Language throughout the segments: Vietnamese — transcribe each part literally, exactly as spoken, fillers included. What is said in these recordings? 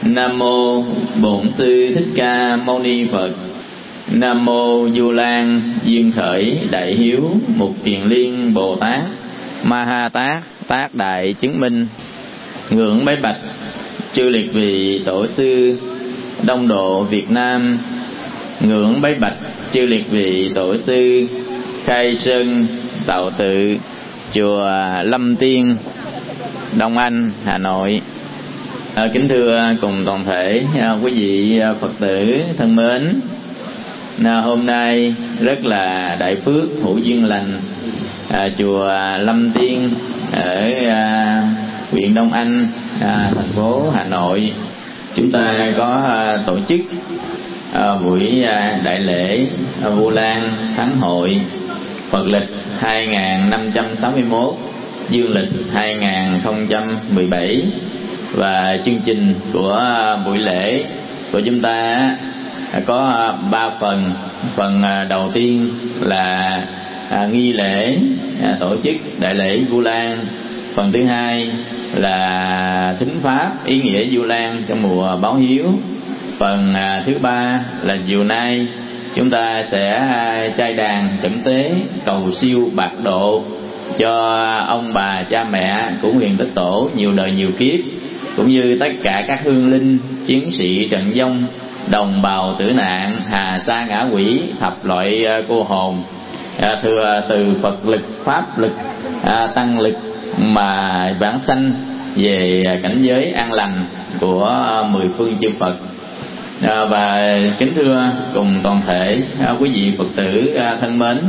Nam mô Bổn Sư Thích Ca Mâu Ni Phật. Nam mô Du Lan Duyên Khởi Đại Hiếu Mục Kiền Liên Bồ Tát Ma Ha Tát Tác Đại Chứng Minh. Ngưỡng bái bạch chư liệt vị tổ sư Đông Độ Việt Nam. Ngưỡng bái bạch chư liệt vị tổ sư Khai Sơn Tạo Tự chùa Lâm Tiên Đông Anh, Hà Nội. À, kính thưa cùng toàn thể à, quý vị à, Phật tử thân mến, à, hôm nay rất là đại phước hữu duyên lành, à, chùa Lâm Tiên ở à, huyện Đông Anh, à, thành phố Hà Nội, chúng ta có à, tổ chức à, buổi à, đại lễ à, Vu Lan Thắng Hội Phật lịch hai nghìn năm trăm sáu mươi mốt, dương lịch hai nghìn không trăm mười bảy. Và chương trình của buổi lễ của chúng ta có ba phần. Phần đầu tiên là nghi lễ tổ chức đại lễ Vu Lan. Phần thứ hai là thính pháp ý nghĩa Vu Lan trong mùa báo hiếu. Phần thứ ba là chiều nay chúng ta sẽ trai đàn chẩn tế cầu siêu bạc độ cho ông bà cha mẹ của Huyền Tích Tổ nhiều đời nhiều kiếp, cũng như tất cả các hương linh chiến sĩ trận vong, đồng bào tử nạn, hà sa ngã quỷ, thập loại cô hồn, à, thừa từ Phật lực, pháp lực, à, tăng lực mà vãng sanh về cảnh giới an lành của mười phương chư Phật. À, và kính thưa cùng toàn thể à, quý vị Phật tử à, thân mến,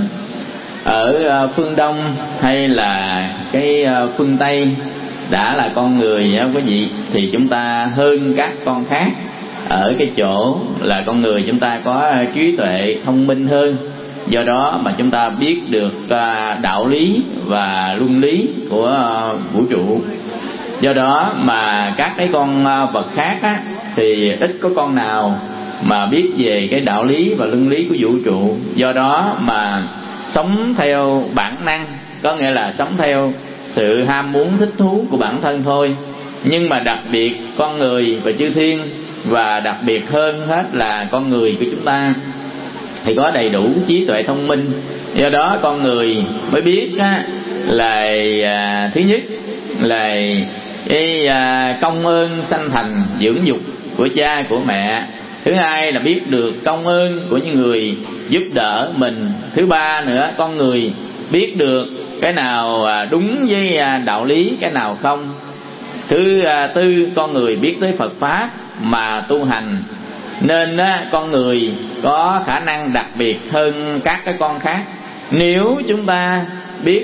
ở à, phương Đông hay là cái à, phương Tây, đã là con người á quý vị, thì chúng ta hơn các con khác ở cái chỗ là con người chúng ta có trí tuệ thông minh hơn. Do đó mà chúng ta biết được đạo lý và luân lý của vũ trụ. Do đó mà các cái con vật khác á, thì ít có con nào mà biết về cái đạo lý và luân lý của vũ trụ. Do đó mà sống theo bản năng, có nghĩa là sống theo sự ham muốn thích thú của bản thân thôi. Nhưng mà đặc biệt con người và chư thiên, và đặc biệt hơn hết là con người của chúng ta, thì có đầy đủ trí tuệ thông minh. Do đó con người mới biết á, là à, thứ nhất là cái à, công ơn sanh thành dưỡng dục của cha của mẹ. Thứ hai là biết được công ơn của những người giúp đỡ mình. Thứ ba nữa, con người biết được cái nào đúng với đạo lý, cái nào không. Thứ tư, con người biết tới Phật Pháp mà tu hành. Nên con người có khả năng đặc biệt hơn các cái con khác. Nếu chúng ta biết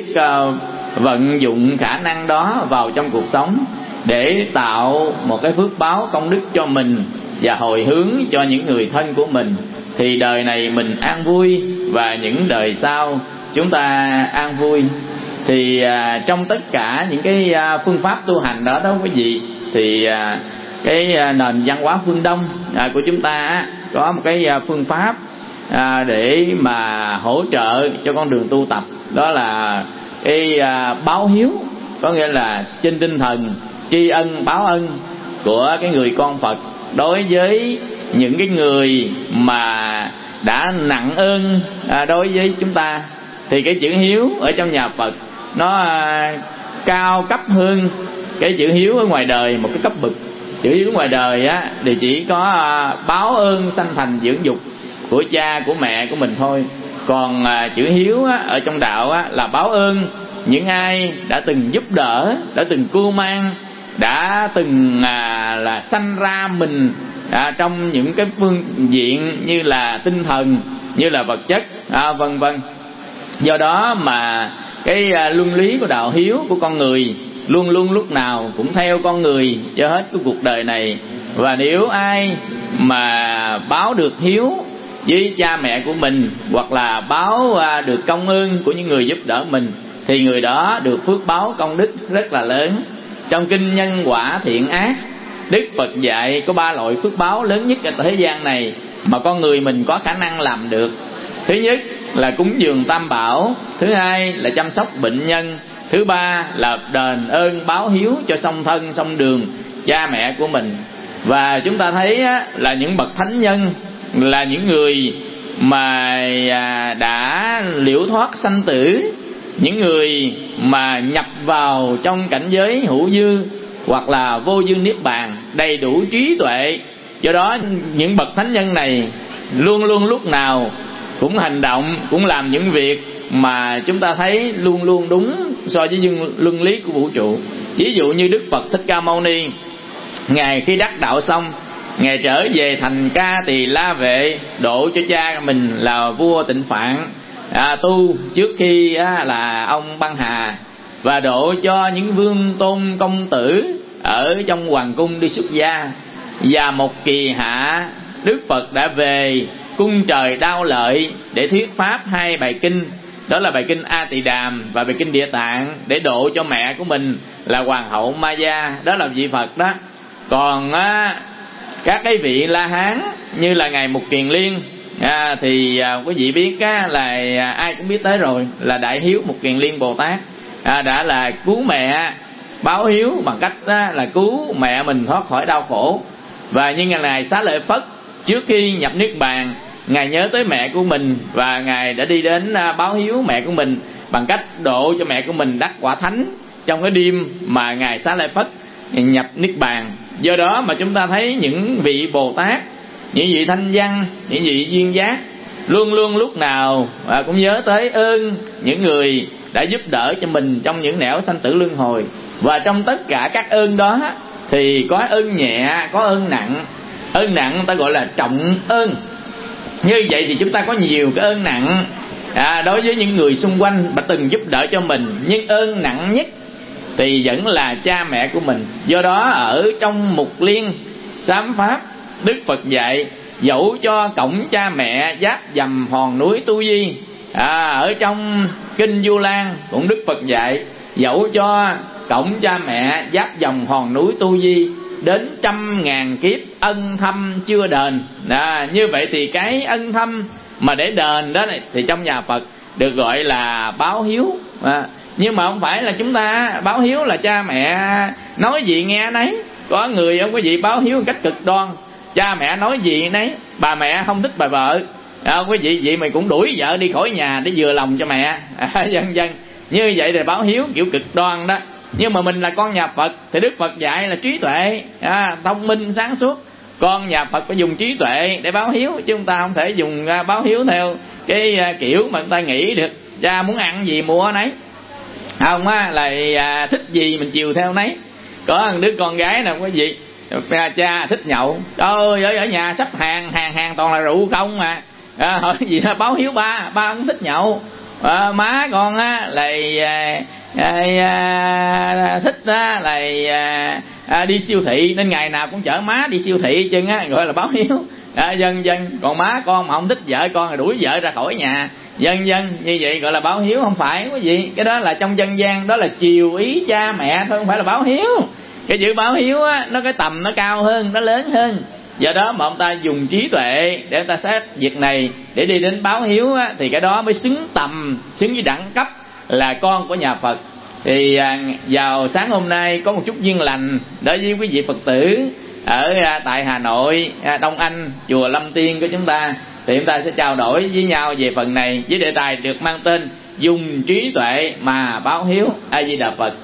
vận dụng khả năng đó vào trong cuộc sống để tạo một cái phước báo công đức cho mình và hồi hướng cho những người thân của mình, thì đời này mình an vui, và những đời sau chúng ta an vui. Thì à, trong tất cả những cái à, phương pháp tu hành đó đó quý vị, thì à, cái à, nền văn hóa phương Đông à, của chúng ta á, có một cái à, phương pháp à, để mà hỗ trợ cho con đường tu tập. Đó là cái à, báo hiếu, có nghĩa là trên tinh thần tri ân báo ân của cái người con Phật đối với những cái người mà đã nặng ơn à, đối với chúng ta. Thì cái chữ hiếu ở trong nhà Phật nó à, cao cấp hơn cái chữ hiếu ở ngoài đời một cái cấp bậc. Chữ hiếu ngoài đời á thì chỉ có à, báo ơn sanh thành dưỡng dục của cha của mẹ của mình thôi. Còn à, chữ hiếu á, ở trong đạo á, là báo ơn những ai đã từng giúp đỡ, đã từng cưu mang, đã từng à, là sanh ra mình à, trong những cái phương diện như là tinh thần, như là vật chất, à, vân vân. Do đó mà cái luân lý của đạo hiếu của con người luôn luôn lúc nào cũng theo con người cho hết cái cuộc đời này. Và nếu ai mà báo được hiếu với cha mẹ của mình, hoặc là báo được công ơn của những người giúp đỡ mình, thì người đó được phước báo công đức rất là lớn. Trong kinh Nhân Quả Thiện Ác, Đức Phật dạy có ba loại phước báo lớn nhất ở thế gian này mà con người mình có khả năng làm được. Thứ nhất là cúng dường tam bảo. Thứ hai là chăm sóc bệnh nhân. Thứ ba là đền ơn báo hiếu cho song thân song đường cha mẹ của mình. Và chúng ta thấy á, là những bậc thánh nhân là những người mà đã liễu thoát sanh tử, những người mà nhập vào trong cảnh giới hữu dư hoặc là vô dư niết bàn, đầy đủ trí tuệ. Do đó những bậc thánh nhân này luôn luôn lúc nào cũng hành động, cũng làm những việc mà chúng ta thấy luôn luôn đúng so với dương luân lý của vũ trụ. Ví dụ như Đức Phật Thích Ca Mâu Ni, Ngài khi đắc đạo xong, Ngài trở về thành Ca Tỳ La Vệ, độ cho cha mình là vua Tịnh Phạn à, tu trước khi á, là ông băng hà, và độ cho những vương tôn công tử ở trong hoàng cung đi xuất gia. Và một kỳ hạ, Đức Phật đã về cung trời Đao Lợi để thuyết pháp hai bài kinh, đó là bài kinh A Tỳ Đàm và bài kinh Địa Tạng, để độ cho mẹ của mình là hoàng hậu Maya, đó là vị Phật đó. Còn á, các cái vị La Hán như là ngài Mục Kiền Liên à, thì à, quý vị biết á, là à, ai cũng biết tới rồi, là Đại Hiếu Mục Kiền Liên Bồ Tát à, đã là cứu mẹ, báo hiếu bằng cách á, là cứu mẹ mình thoát khỏi đau khổ. Và như ngày này Xá Lợi Phất, trước khi nhập niết bàn, ngài nhớ tới mẹ của mình và ngài đã đi đến à, báo hiếu mẹ của mình bằng cách độ cho mẹ của mình đắc quả thánh trong cái đêm mà ngài Xá Lợi Phất nhập niết bàn. Do đó mà chúng ta thấy những vị Bồ Tát, những vị thanh văn, những vị duyên giác luôn luôn lúc nào à, cũng nhớ tới ơn những người đã giúp đỡ cho mình trong những nẻo sanh tử luân hồi. Và trong tất cả các ơn đó thì có ơn nhẹ, có ơn nặng. Ơn nặng ta gọi là trọng ơn. Như vậy thì chúng ta có nhiều cái ơn nặng à, đối với những người xung quanh đã từng giúp đỡ cho mình, nhưng ơn nặng nhất thì vẫn là cha mẹ của mình. Do đó ở trong Mục Liên Sám Pháp, Đức Phật dạy dẫu cho cổng cha mẹ giáp dầm hòn núi Tu Di à, ở trong kinh Du Lan cũng Đức Phật dạy dẫu cho cổng cha mẹ giáp dòng hòn núi Tu Di, đến trăm ngàn kiếp ân thâm chưa đền à, như vậy thì cái ân thâm mà để đền đó này, thì trong nhà Phật được gọi là báo hiếu à, nhưng mà không phải là chúng ta báo hiếu là cha mẹ nói gì nghe nấy. Có người không có gì báo hiếu một cách cực đoan, cha mẹ nói gì nấy, bà mẹ không thích bà vợ à, quý vị vậy mà cũng đuổi vợ đi khỏi nhà để vừa lòng cho mẹ à, vân vân. Như vậy thì báo hiếu kiểu cực đoan đó. Nhưng mà mình là con nhà Phật thì Đức Phật dạy là trí tuệ à, thông minh sáng suốt. Con nhà Phật phải dùng trí tuệ để báo hiếu, chứ chúng ta không thể dùng báo hiếu theo cái kiểu mà người ta nghĩ được. Cha muốn ăn gì mua nấy, không á là à, thích gì mình chiều theo nấy. Có một đứa con gái nào có gì cha thích nhậu, ơi ở ở nhà sắp hàng hàng hàng toàn là rượu không mà à, hỏi gì đó, báo hiếu ba ba cũng thích nhậu à, má con á là à, à, à, thích á là à, à, đi siêu thị nên ngày nào cũng chở má đi siêu thị chân á, gọi là báo hiếu à, dân dân. Còn má con mà không thích vợ con thì đuổi vợ ra khỏi nhà, dân dân. Như vậy gọi là báo hiếu, không phải có gì. Cái đó là trong dân gian, đó là chiều ý cha mẹ thôi, không phải là báo hiếu. Cái chữ báo hiếu á, nó cái tầm nó cao hơn, nó lớn hơn. Do đó mà ông ta dùng trí tuệ để ông ta xét việc này để đi đến báo hiếu á, thì cái đó mới xứng tầm, xứng với đẳng cấp là con của nhà Phật. Thì à, vào sáng hôm nay có một chút duyên lành đối với quý vị Phật tử ở à, tại Hà Nội, à, Đông Anh, chùa Lâm Tiên của chúng ta, thì chúng ta sẽ trao đổi với nhau về phần này với đề tài được mang tên dùng trí tuệ mà báo hiếu. A Di Đà Phật.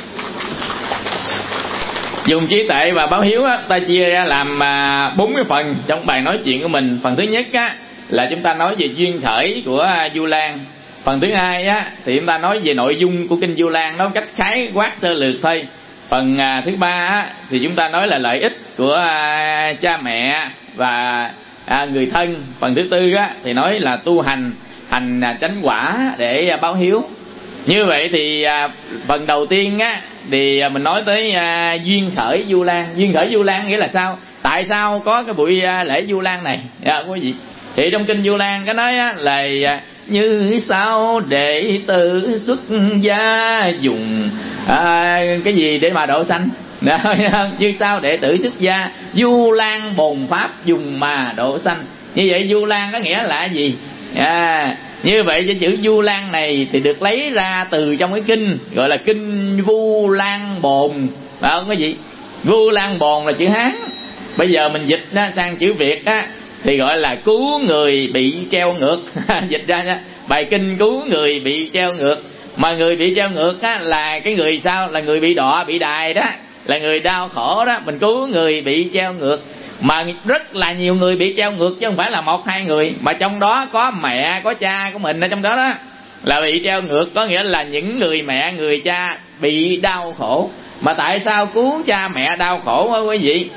Dùng trí tuệ và báo hiếu á, ta chia ra làm à, bốn cái phần trong bài nói chuyện của mình. Phần thứ nhất á, là chúng ta nói về duyên khởi của à, Du Lan. Phần thứ hai á, thì chúng ta nói về nội dung của kinh Du Lan, nói cách khái quát sơ lược thôi. Phần à, thứ ba á, thì chúng ta nói là lợi ích của à, cha mẹ và à, người thân. Phần thứ tư á, thì nói là tu hành hành à, chánh quả để à, báo hiếu. Như vậy thì à, phần đầu tiên á, thì à, mình nói tới à, duyên khởi Du Lan. Duyên khởi Du Lan nghĩa là sao? Tại sao có cái buổi à, lễ Du Lan này à, quý vị? Thì trong kinh Du Lan có nói á, là à, như sao đệ tử xuất gia dùng à, cái gì để mà độ sanh. Như sao đệ tử xuất gia Du Lan bồn pháp dùng mà độ sanh. Như vậy Du Lan có nghĩa là gì? À, như vậy cái chữ Du Lan này thì được lấy ra từ trong cái kinh gọi là kinh Vu Lan Bồn, phải không quý vị? Vu Lan Bồn là chữ Hán Bây giờ mình dịch á, sang chữ Việt á, thì gọi là cứu người bị treo ngược. Dịch ra nha, bài kinh cứu người bị treo ngược. Mà người bị treo ngược á, là cái người sao? Là người bị đọa, bị đày đó, là người đau khổ đó. Mình cứu người bị treo ngược. Mà rất là nhiều người bị treo ngược, chứ không phải là một hai người. Mà trong đó có mẹ, có cha của mình ở trong đó đó, là bị treo ngược. Có nghĩa là những người mẹ, người cha bị đau khổ. Mà tại sao cứu cha mẹ đau khổ quá quý vị?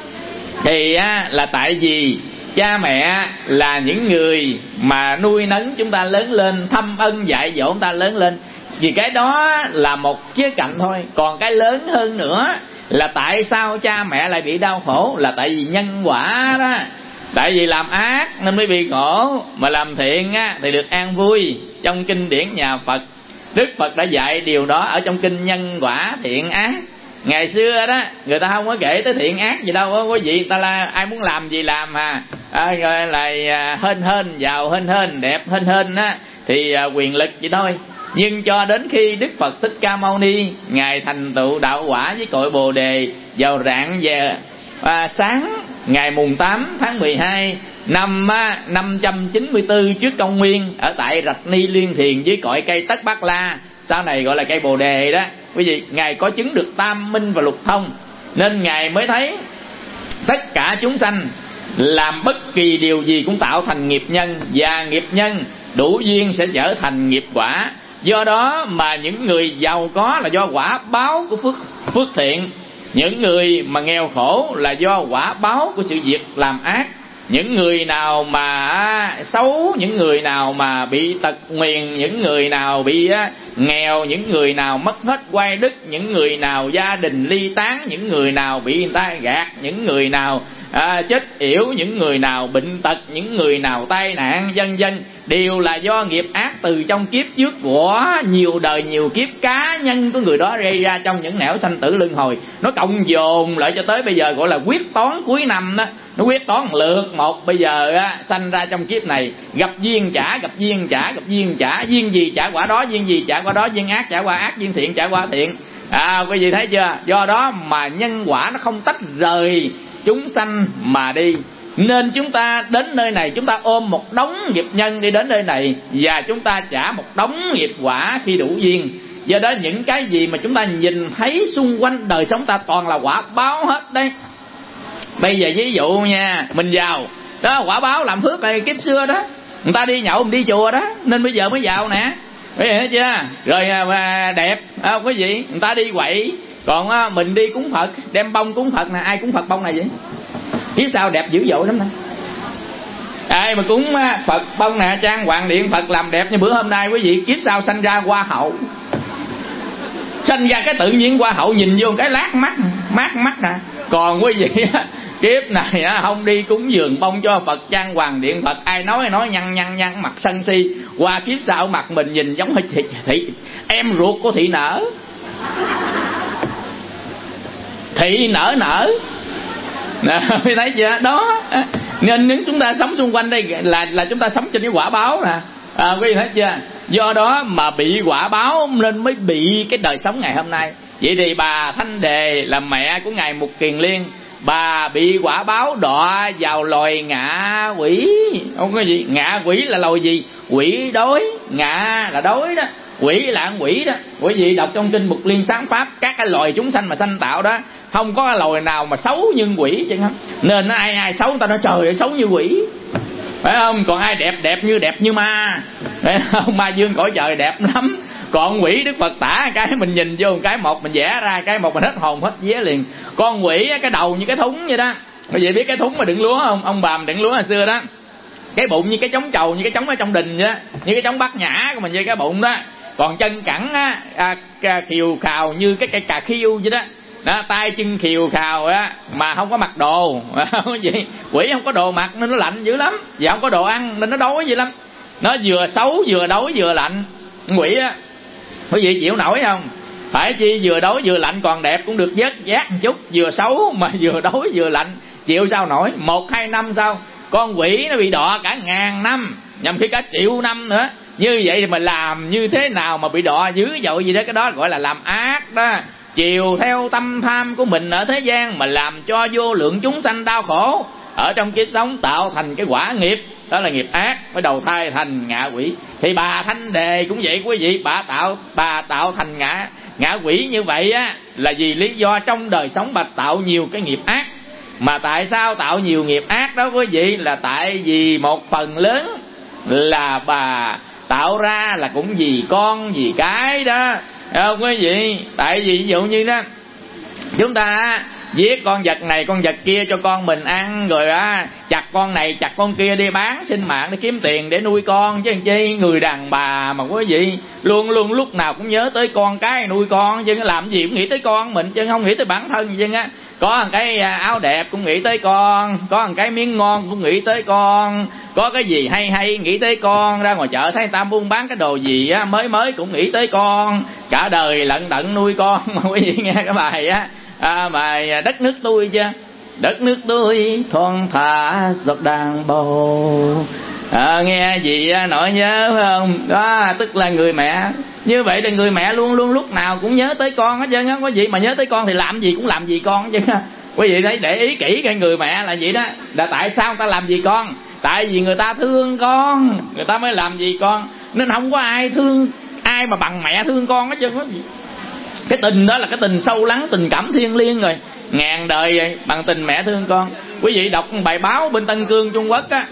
Thì á, là tại vì cha mẹ là những người mà nuôi nấng chúng ta lớn lên, thăm ân dạy dỗ chúng ta lớn lên. Vì cái đó là một khía cạnh thôi. Còn cái lớn hơn nữa là tại sao cha mẹ lại bị đau khổ? Là tại vì nhân quả đó. Tại vì làm ác nên mới bị khổ, mà làm thiện á, thì được an vui. Trong kinh điển nhà Phật, Đức Phật đã dạy điều đó ở trong kinh Nhân Quả Thiện Ác. Ngày xưa đó người ta không có kể tới thiện ác gì đâu á quý vị. Ta là ai muốn làm gì làm à, à gọi là hên hên, giàu hên hên, đẹp hên hên á, thì à, quyền lực vậy thôi. Nhưng cho đến khi Đức Phật Thích Ca Mâu Ni ngài thành tựu đạo quả với cội Bồ Đề vào rạng về à, sáng ngày mùng tám tháng mười hai năm à, năm trăm chín mươi tư trước công nguyên, ở tại Rạch Ni Liên Thiền với cội cây Tất Bát La, sau này gọi là cây Bồ Đề đó quý vị. Ngài có chứng được tam minh và lục thông, nên ngài mới thấy tất cả chúng sanh làm bất kỳ điều gì cũng tạo thành nghiệp nhân, và nghiệp nhân đủ duyên sẽ trở thành nghiệp quả. Do đó mà những người giàu có là do quả báo của phước phước thiện, những người mà nghèo khổ là do quả báo của sự việc làm ác. Những người nào mà xấu, những người nào mà bị tật nguyền, những người nào bị nghèo, những người nào mất hết oai đức, những người nào gia đình ly tán, những người nào bị người ta gạt, những người nào à, chết yểu, những người nào bệnh tật, những người nào tai nạn, vân vân, đều là do nghiệp ác từ trong kiếp trước của nhiều đời nhiều kiếp cá nhân của người đó gây ra trong những nẻo sanh tử luân hồi. Nó cộng dồn lại cho tới bây giờ gọi là quyết toán cuối năm đó. Nó quyết toán lượt một, bây giờ á, sanh ra trong kiếp này gặp duyên trả, gặp duyên trả, gặp duyên trả, duyên gì trả quả đó, duyên gì trả quả đó, duyên ác trả quả ác, duyên thiện trả quả thiện. À quý vị thấy chưa? Do đó mà nhân quả nó không tách rời chúng sanh mà đi. Nên chúng ta đến nơi này, chúng ta ôm một đống nghiệp nhân đi đến nơi này, và chúng ta trả một đống nghiệp quả khi đủ duyên. Do đó những cái gì mà chúng ta nhìn thấy xung quanh đời sống ta toàn là quả báo hết đấy. Bây giờ ví dụ nha, mình giàu đó, quả báo làm phước này kiếp xưa đó, người ta đi nhậu, mình đi chùa đó, nên bây giờ mới giàu nè, quý vị thấy chưa? Rồi mà đẹp à, quý vị, người ta đi quậy, còn à, mình đi cúng Phật, đem bông cúng Phật nè. Ai cúng Phật bông này vậy? Kiếp sau đẹp dữ dội lắm nè. Ai mà cúng à, Phật bông nè, trang hoàng điện Phật làm đẹp như bữa hôm nay quý vị, kiếp sau sanh ra hoa hậu, sanh ra cái tự nhiên hoa hậu, nhìn vô cái lát mắt mát mắt nè. Còn quý vị kiếp này á, không đi cúng dường bông cho Phật, trang hoàng điện Phật, ai nói nói nhăn nhăn nhăn mặt sân si, qua kiếp sau mặt mình nhìn giống thị, thị em ruột của thị nở, thị nở nở. Quý thấy chưa đó? Nên nếu chúng ta sống xung quanh đây là là chúng ta sống trên cái quả báo nè. À, quý vị thấy chưa? Do đó mà bị quả báo nên mới bị cái đời sống ngày hôm nay. Vậy thì bà Thanh Đề là mẹ của ngài Mục Kiền Liên, bà bị quả báo đọa vào loài ngạ quỷ. Không có gì, ngạ quỷ là loài gì? Quỷ đói, ngạ là đói đó, quỷ là ăn quỷ đó. Quý vị đọc trong kinh Mục Liên Sáng Pháp, các cái loài chúng sanh mà sanh tạo đó, không có loài nào mà xấu như quỷ chứ không. Nên ai ai xấu người ta nói trời ơi xấu như quỷ, phải không? Còn ai đẹp đẹp như đẹp như ma, phải không? Ma dương cõi trời đẹp lắm. Còn quỷ Đức Phật tả cái mình nhìn vô cái một mình vẽ ra cái một mình hết hồn hết vía liền. Con quỷ cái đầu như cái thúng vậy đó. Quý vị biết cái thúng mà đựng lúa không? Ông bà mình đựng lúa hồi xưa đó, cái bụng như cái trống trầu, như cái trống ở trong đình vậy đó, như cái trống bát nhã của mình với cái bụng đó. Còn chân cẳng á, à, khiều khào như cái cây cà khiêu vậy đó. Đó, tay chân khiều khào á, mà không có mặc đồ. Vậy quỷ không có đồ mặc nên nó lạnh dữ lắm, và không có đồ ăn nên nó đói dữ lắm. Nó vừa xấu vừa đói vừa lạnh. Quỷ á, quý vị chịu nổi không? Phải chi vừa đói vừa lạnh, còn đẹp cũng được vớt giác một chút, vừa xấu mà vừa đói vừa lạnh chịu sao nổi. Một hai năm sau con quỷ nó bị đọa cả ngàn năm, nhằm khi cả triệu năm nữa. Như vậy thì mà làm như thế nào mà bị đọa dữ dội gì đó, cái đó gọi là làm ác đó. chiều theo tâm tham của mình ở thế gian mà làm cho vô lượng chúng sanh đau khổ ở trong kiếp sống, tạo thành cái quả nghiệp, đó là nghiệp ác, mới đầu thai thành ngạ quỷ. Thì bà Thanh Đề cũng vậy quý vị, bà tạo bà tạo thành ngạ ngạ quỷ như vậy á là vì lý do trong đời sống bà tạo nhiều cái nghiệp ác. Mà tại sao tạo nhiều nghiệp ác đó quý vị? Là tại vì một phần lớn là bà tạo ra là cũng vì con vì cái đó, không quý vị? Tại vì ví dụ như đó, chúng ta giết con vật này con vật kia cho con mình ăn, rồi á chặt con này chặt con kia đi bán sinh mạng để kiếm tiền để nuôi con chứ làm chi. Người đàn bà mà quý vị luôn luôn lúc nào cũng nhớ tới con cái nuôi con chứ, làm gì cũng nghĩ tới con mình chứ không nghĩ tới bản thân gì chứ á. Có một cái áo đẹp cũng nghĩ tới con, có một cái miếng ngon cũng nghĩ tới con, có cái gì hay hay nghĩ tới con, ra ngoài chợ thấy người ta buôn bán cái đồ gì á mới mới cũng nghĩ tới con, cả đời lận đận nuôi con. Mà quý vị nghe cái bài á à, bài đất nước tôi chưa? Đất nước tôi thon thả giọt đàn bầu. À, nghe gì nỗi nhớ phải không? Đó tức là người mẹ. Như vậy thì người mẹ luôn luôn lúc nào cũng nhớ tới con hết trơn á. Có gì mà nhớ tới con thì làm gì cũng làm gì con chứ. Quý vị thấy để ý kỹ cái người mẹ là vậy đó. Là tại sao người ta làm gì con? Tại vì người ta thương con, người ta mới làm gì con. Nên không có ai thương ai mà bằng mẹ thương con hết trơn á. Cái tình đó là cái tình sâu lắng, tình cảm thiêng liêng rồi, ngàn đời vậy, bằng tình mẹ thương con. Quý vị đọc bài báo bên Tân Cương Trung Quốc á,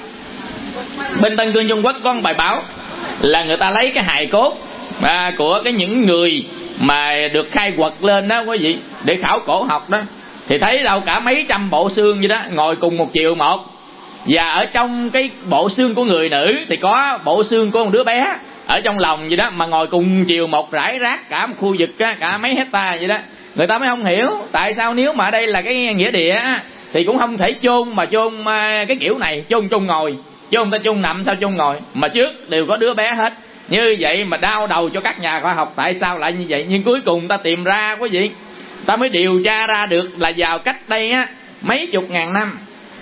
bên Tân Cương Trung Quốc có một bài báo là người ta lấy cái hài cốt à, của cái những người mà được khai quật lên đó quý vị, để khảo cổ học đó, thì thấy đâu cả mấy trăm bộ xương vậy đó, ngồi cùng một chiều một. Và ở trong cái bộ xương của người nữ thì có bộ xương của một đứa bé ở trong lòng vậy đó, mà ngồi cùng chiều một, rải rác cả một khu vực á, cả mấy hecta vậy đó. Người ta mới không hiểu tại sao nếu mà ở đây là cái nghĩa địa á, thì cũng không thể chôn mà chôn cái kiểu này, chôn chung ngồi, chôn ta chôn nằm sao chôn ngồi, mà trước đều có đứa bé hết. Như vậy mà đau đầu cho các nhà khoa học tại sao lại như vậy. Nhưng cuối cùng ta tìm ra quý vị, ta mới điều tra ra được là vào cách đây á mấy chục ngàn năm,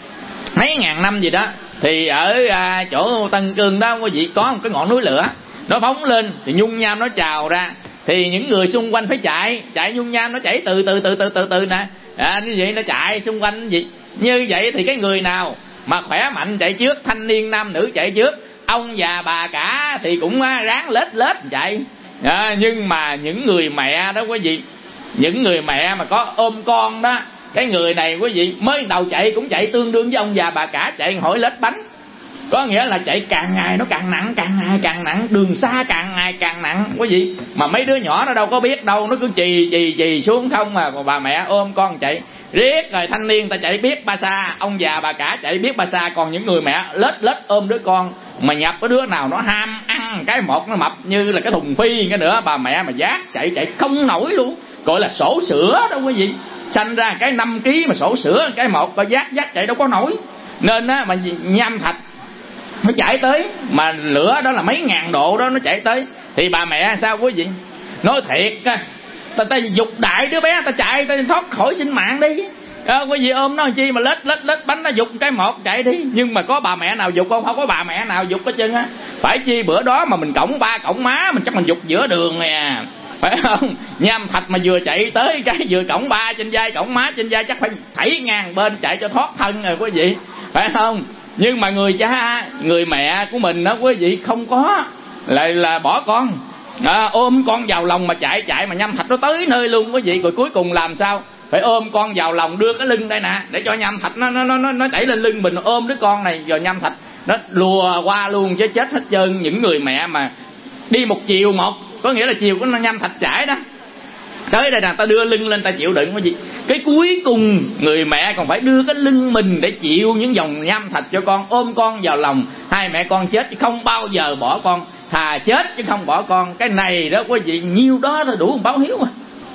mấy ngàn năm gì đó, thì ở à, chỗ Tân Cương đó quý vị có một cái ngọn núi lửa, nó phóng lên thì nhung nham nó trào ra, thì những người xung quanh phải chạy, chạy nhung nham nó chảy từ từ từ từ từ từ nè, à, như vậy nó chạy xung quanh gì. Như vậy thì cái người nào mà khỏe mạnh chạy trước, thanh niên nam nữ chạy trước, ông già bà cả thì cũng ráng lết lết chạy. À, nhưng mà những người mẹ đó quý vị, những người mẹ mà có ôm con đó, cái người này quý vị mới đầu chạy cũng chạy tương đương với ông già bà cả chạy hỏi lết bánh. Có nghĩa là chạy càng ngày nó càng nặng, càng ngày càng nặng, đường xa càng ngày càng nặng quý vị. Mà mấy đứa nhỏ nó đâu có biết đâu, nó cứ chì chì chì xuống không mà bà mẹ ôm con chạy riết. Rồi thanh niên ta chạy biết ba xa, ông già bà cả chạy biết ba xa, còn những người mẹ lết lết ôm đứa con. Mà nhập cái đứa nào nó ham ăn cái một nó mập như là cái thùng phi cái nữa, bà mẹ mà giác chạy chạy không nổi luôn, gọi là sổ sữa đâu quý vị. Sanh ra cái năm ký mà sổ sữa cái một, bà giác giác chạy đâu có nổi. Nên á mà nham thạch nó chạy tới, mà lửa đó là mấy ngàn độ đó nó chạy tới, thì bà mẹ sao quý vị? Nói thiệt ta, ta dục đại đứa bé ta chạy, ta thoát khỏi sinh mạng đi. À, quý vị ôm nó chi mà lết lết lết bánh nó dục cái một chạy đi. Nhưng mà có bà mẹ nào dục không? Không có bà mẹ nào dục hết trơn á. Phải chi bữa đó mà mình cõng ba cõng má mình chắc mình dục giữa đường nè, phải không? Nham thạch mà vừa chạy tới cái vừa cõng ba trên vai, cõng má trên vai chắc phải thảy ngang bên chạy cho thoát thân rồi quý vị, phải không? Nhưng mà người cha, người mẹ của mình đó quý vị không có, lại là bỏ con à, ôm con vào lòng mà chạy chạy mà nham thạch nó tới nơi luôn quý vị. Rồi cuối cùng làm sao? Phải ôm con vào lòng, đưa cái lưng đây nè để cho nham thạch nó nó nó nó đẩy lên lưng mình, ôm đứa con này rồi nham thạch nó lùa qua luôn chứ chết hết trơn. Những người mẹ mà đi một chiều một, có nghĩa là chiều của nó nham thạch chảy đó, tới đây nè ta đưa lưng lên ta chịu đựng cái gì. Cái cuối cùng người mẹ còn phải đưa cái lưng mình để chịu những dòng nham thạch cho con, ôm con vào lòng. Hai mẹ con chết chứ không bao giờ bỏ con, thà chết chứ không bỏ con. Cái này đó quý vị, nhiêu đó là đủ báo hiếu mà,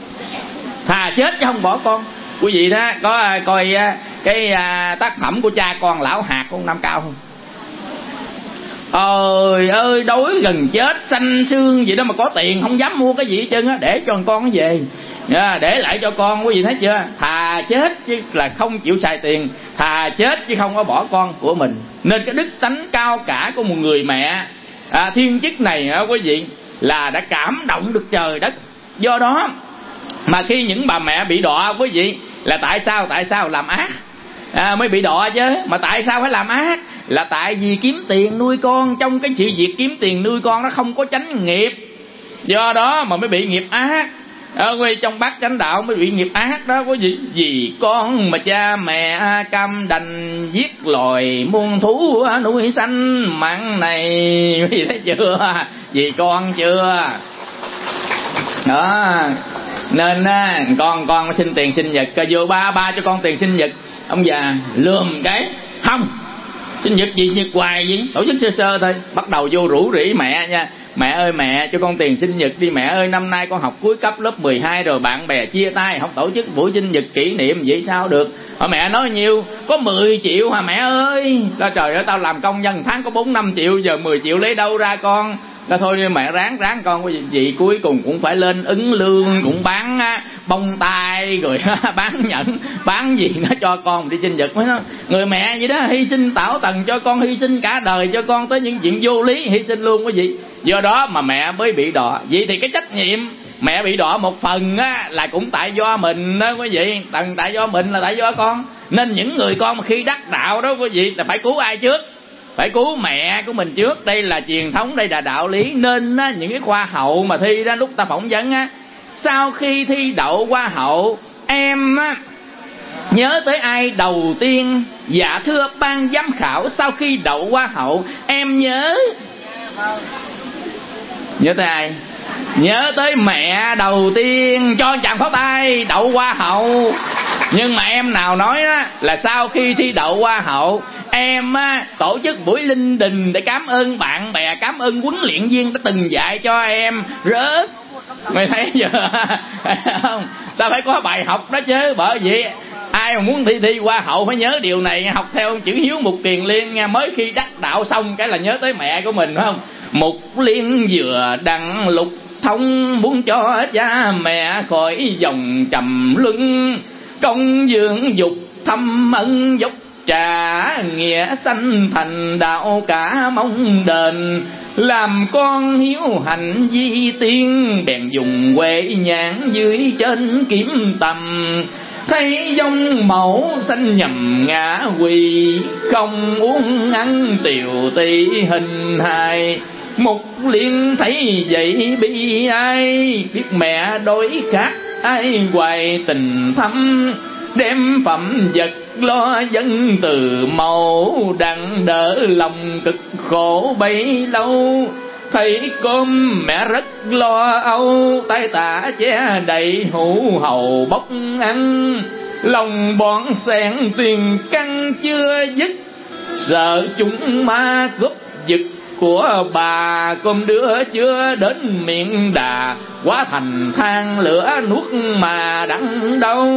thà chết chứ không bỏ con. Quý vị đó có coi cái tác phẩm của Cha Con Lão Hạt của ông Nam Cao không? Ôi ơi, đói gần chết xanh xương vậy đó mà có tiền không dám mua cái gì hết trơn á, để cho con nó về à, để lại cho con. Quý vị thấy chưa? Thà chết chứ là không chịu xài tiền, thà chết chứ không có bỏ con của mình. Nên cái đức tánh cao cả của một người mẹ à, thiên chức này á quý vị, là đã cảm động được trời đất. Do đó Mà khi những bà mẹ bị đọa quý vị, là tại sao? Tại sao làm ác à, mới bị đọa chứ. Mà tại sao phải làm ác? Là tại vì kiếm tiền nuôi con. Trong cái sự việc kiếm tiền nuôi con nó không có chánh nghiệp, do đó mà mới bị nghiệp ác. Ở quê trong bát chánh đạo mới bị nghiệp ác đó quý vị. Vì con mà cha mẹ cam đành giết loài muôn thú nuôi sanh mạng này. Quý vị thấy chưa? Vì con chưa đó. Nên á, con con xin tiền sinh nhật, coi vô ba ba cho con tiền sinh nhật. Ông già lườm cái không, sinh nhật gì nhật hoài gì, tổ chức sơ sơ thôi. Bắt đầu vô rủ rỉ mẹ nha. Mẹ ơi mẹ cho con tiền sinh nhật đi mẹ ơi, năm nay con học cuối cấp lớp mười hai rồi, bạn bè chia tay không tổ chức buổi sinh nhật kỷ niệm vậy sao được. Mà mẹ nói nhiêu? Có mười triệu hả mẹ ơi? Là trời ơi, tao làm công nhân tháng có bốn năm triệu, giờ mười triệu lấy đâu ra con? Là thôi mẹ ráng ráng con cái gì cuối cùng cũng phải lên ứng lương, cũng bán bông tai rồi bán nhẫn, bán gì nó cho con đi sinh nhật. Mới nói người mẹ vậy đó, hy sinh tảo tần cho con, hy sinh cả đời cho con, tới những chuyện vô lý hy sinh luôn quý vị. Do đó mà mẹ mới bị đọa. Vậy thì cái trách nhiệm mẹ bị đọa một phần á, là cũng tại do mình đó quý vị. Tần tại do mình là tại do con. Nên những người con mà khi đắc đạo đó quý vị là phải cứu ai trước? Phải cứu mẹ của mình trước. Đây là truyền thống, đây là đạo lý. Nên á, những cái khoa hậu mà thi ra lúc ta phỏng vấn á, sau khi thi đậu hoa hậu, em á, nhớ tới ai đầu tiên? Dạ thưa ban giám khảo, sau khi đậu hoa hậu em nhớ Nhớ tới ai? Nhớ tới mẹ đầu tiên. Cho chàng pháo tay, đậu hoa hậu. Nhưng mà em nào nói đó là sau khi thi đậu hoa hậu, em á, tổ chức buổi linh đình để cảm ơn bạn bè, cảm ơn huấn luyện viên đã từng dạy cho em rớt. Mày thấy giờ không? Ta phải có bài học đó chứ. Bởi vậy ai mà muốn thi thi hoa hậu phải nhớ điều này, học theo chữ Hiếu Mục Kiền Liên nha. Mới khi đắc đạo xong cái là nhớ tới mẹ của mình, phải không? Mục Liên vừa đặng lục thông, muốn cho cha mẹ khỏi dòng trầm luân. Công dưỡng dục thâm ân dốc trả, nghĩa sanh thành đạo cả mong đền. Làm con hiếu hạnh di tiên, bèn dùng huệ nhãn dưới trên kiếm tầm. Thấy dông mẫu sanh nhầm ngã quỳ, không uống ăn tiều tỳ hình hài. Mục Liên thấy vậy bi ai, biết mẹ đối khác ai hoài tình thâm. Đem phẩm vật lo dân từ mẫu, đặng đỡ lòng cực khổ bấy lâu. Thấy cơm mẹ rất lo âu, tay tả che đầy hũ hầu bốc ăn. Lòng bọn xẻn tiền căn chưa dứt, sợ chúng ma cướp giật của bà. Cơm đứa chưa đến miệng đà, quá thành than lửa nuốt mà đắng đâu.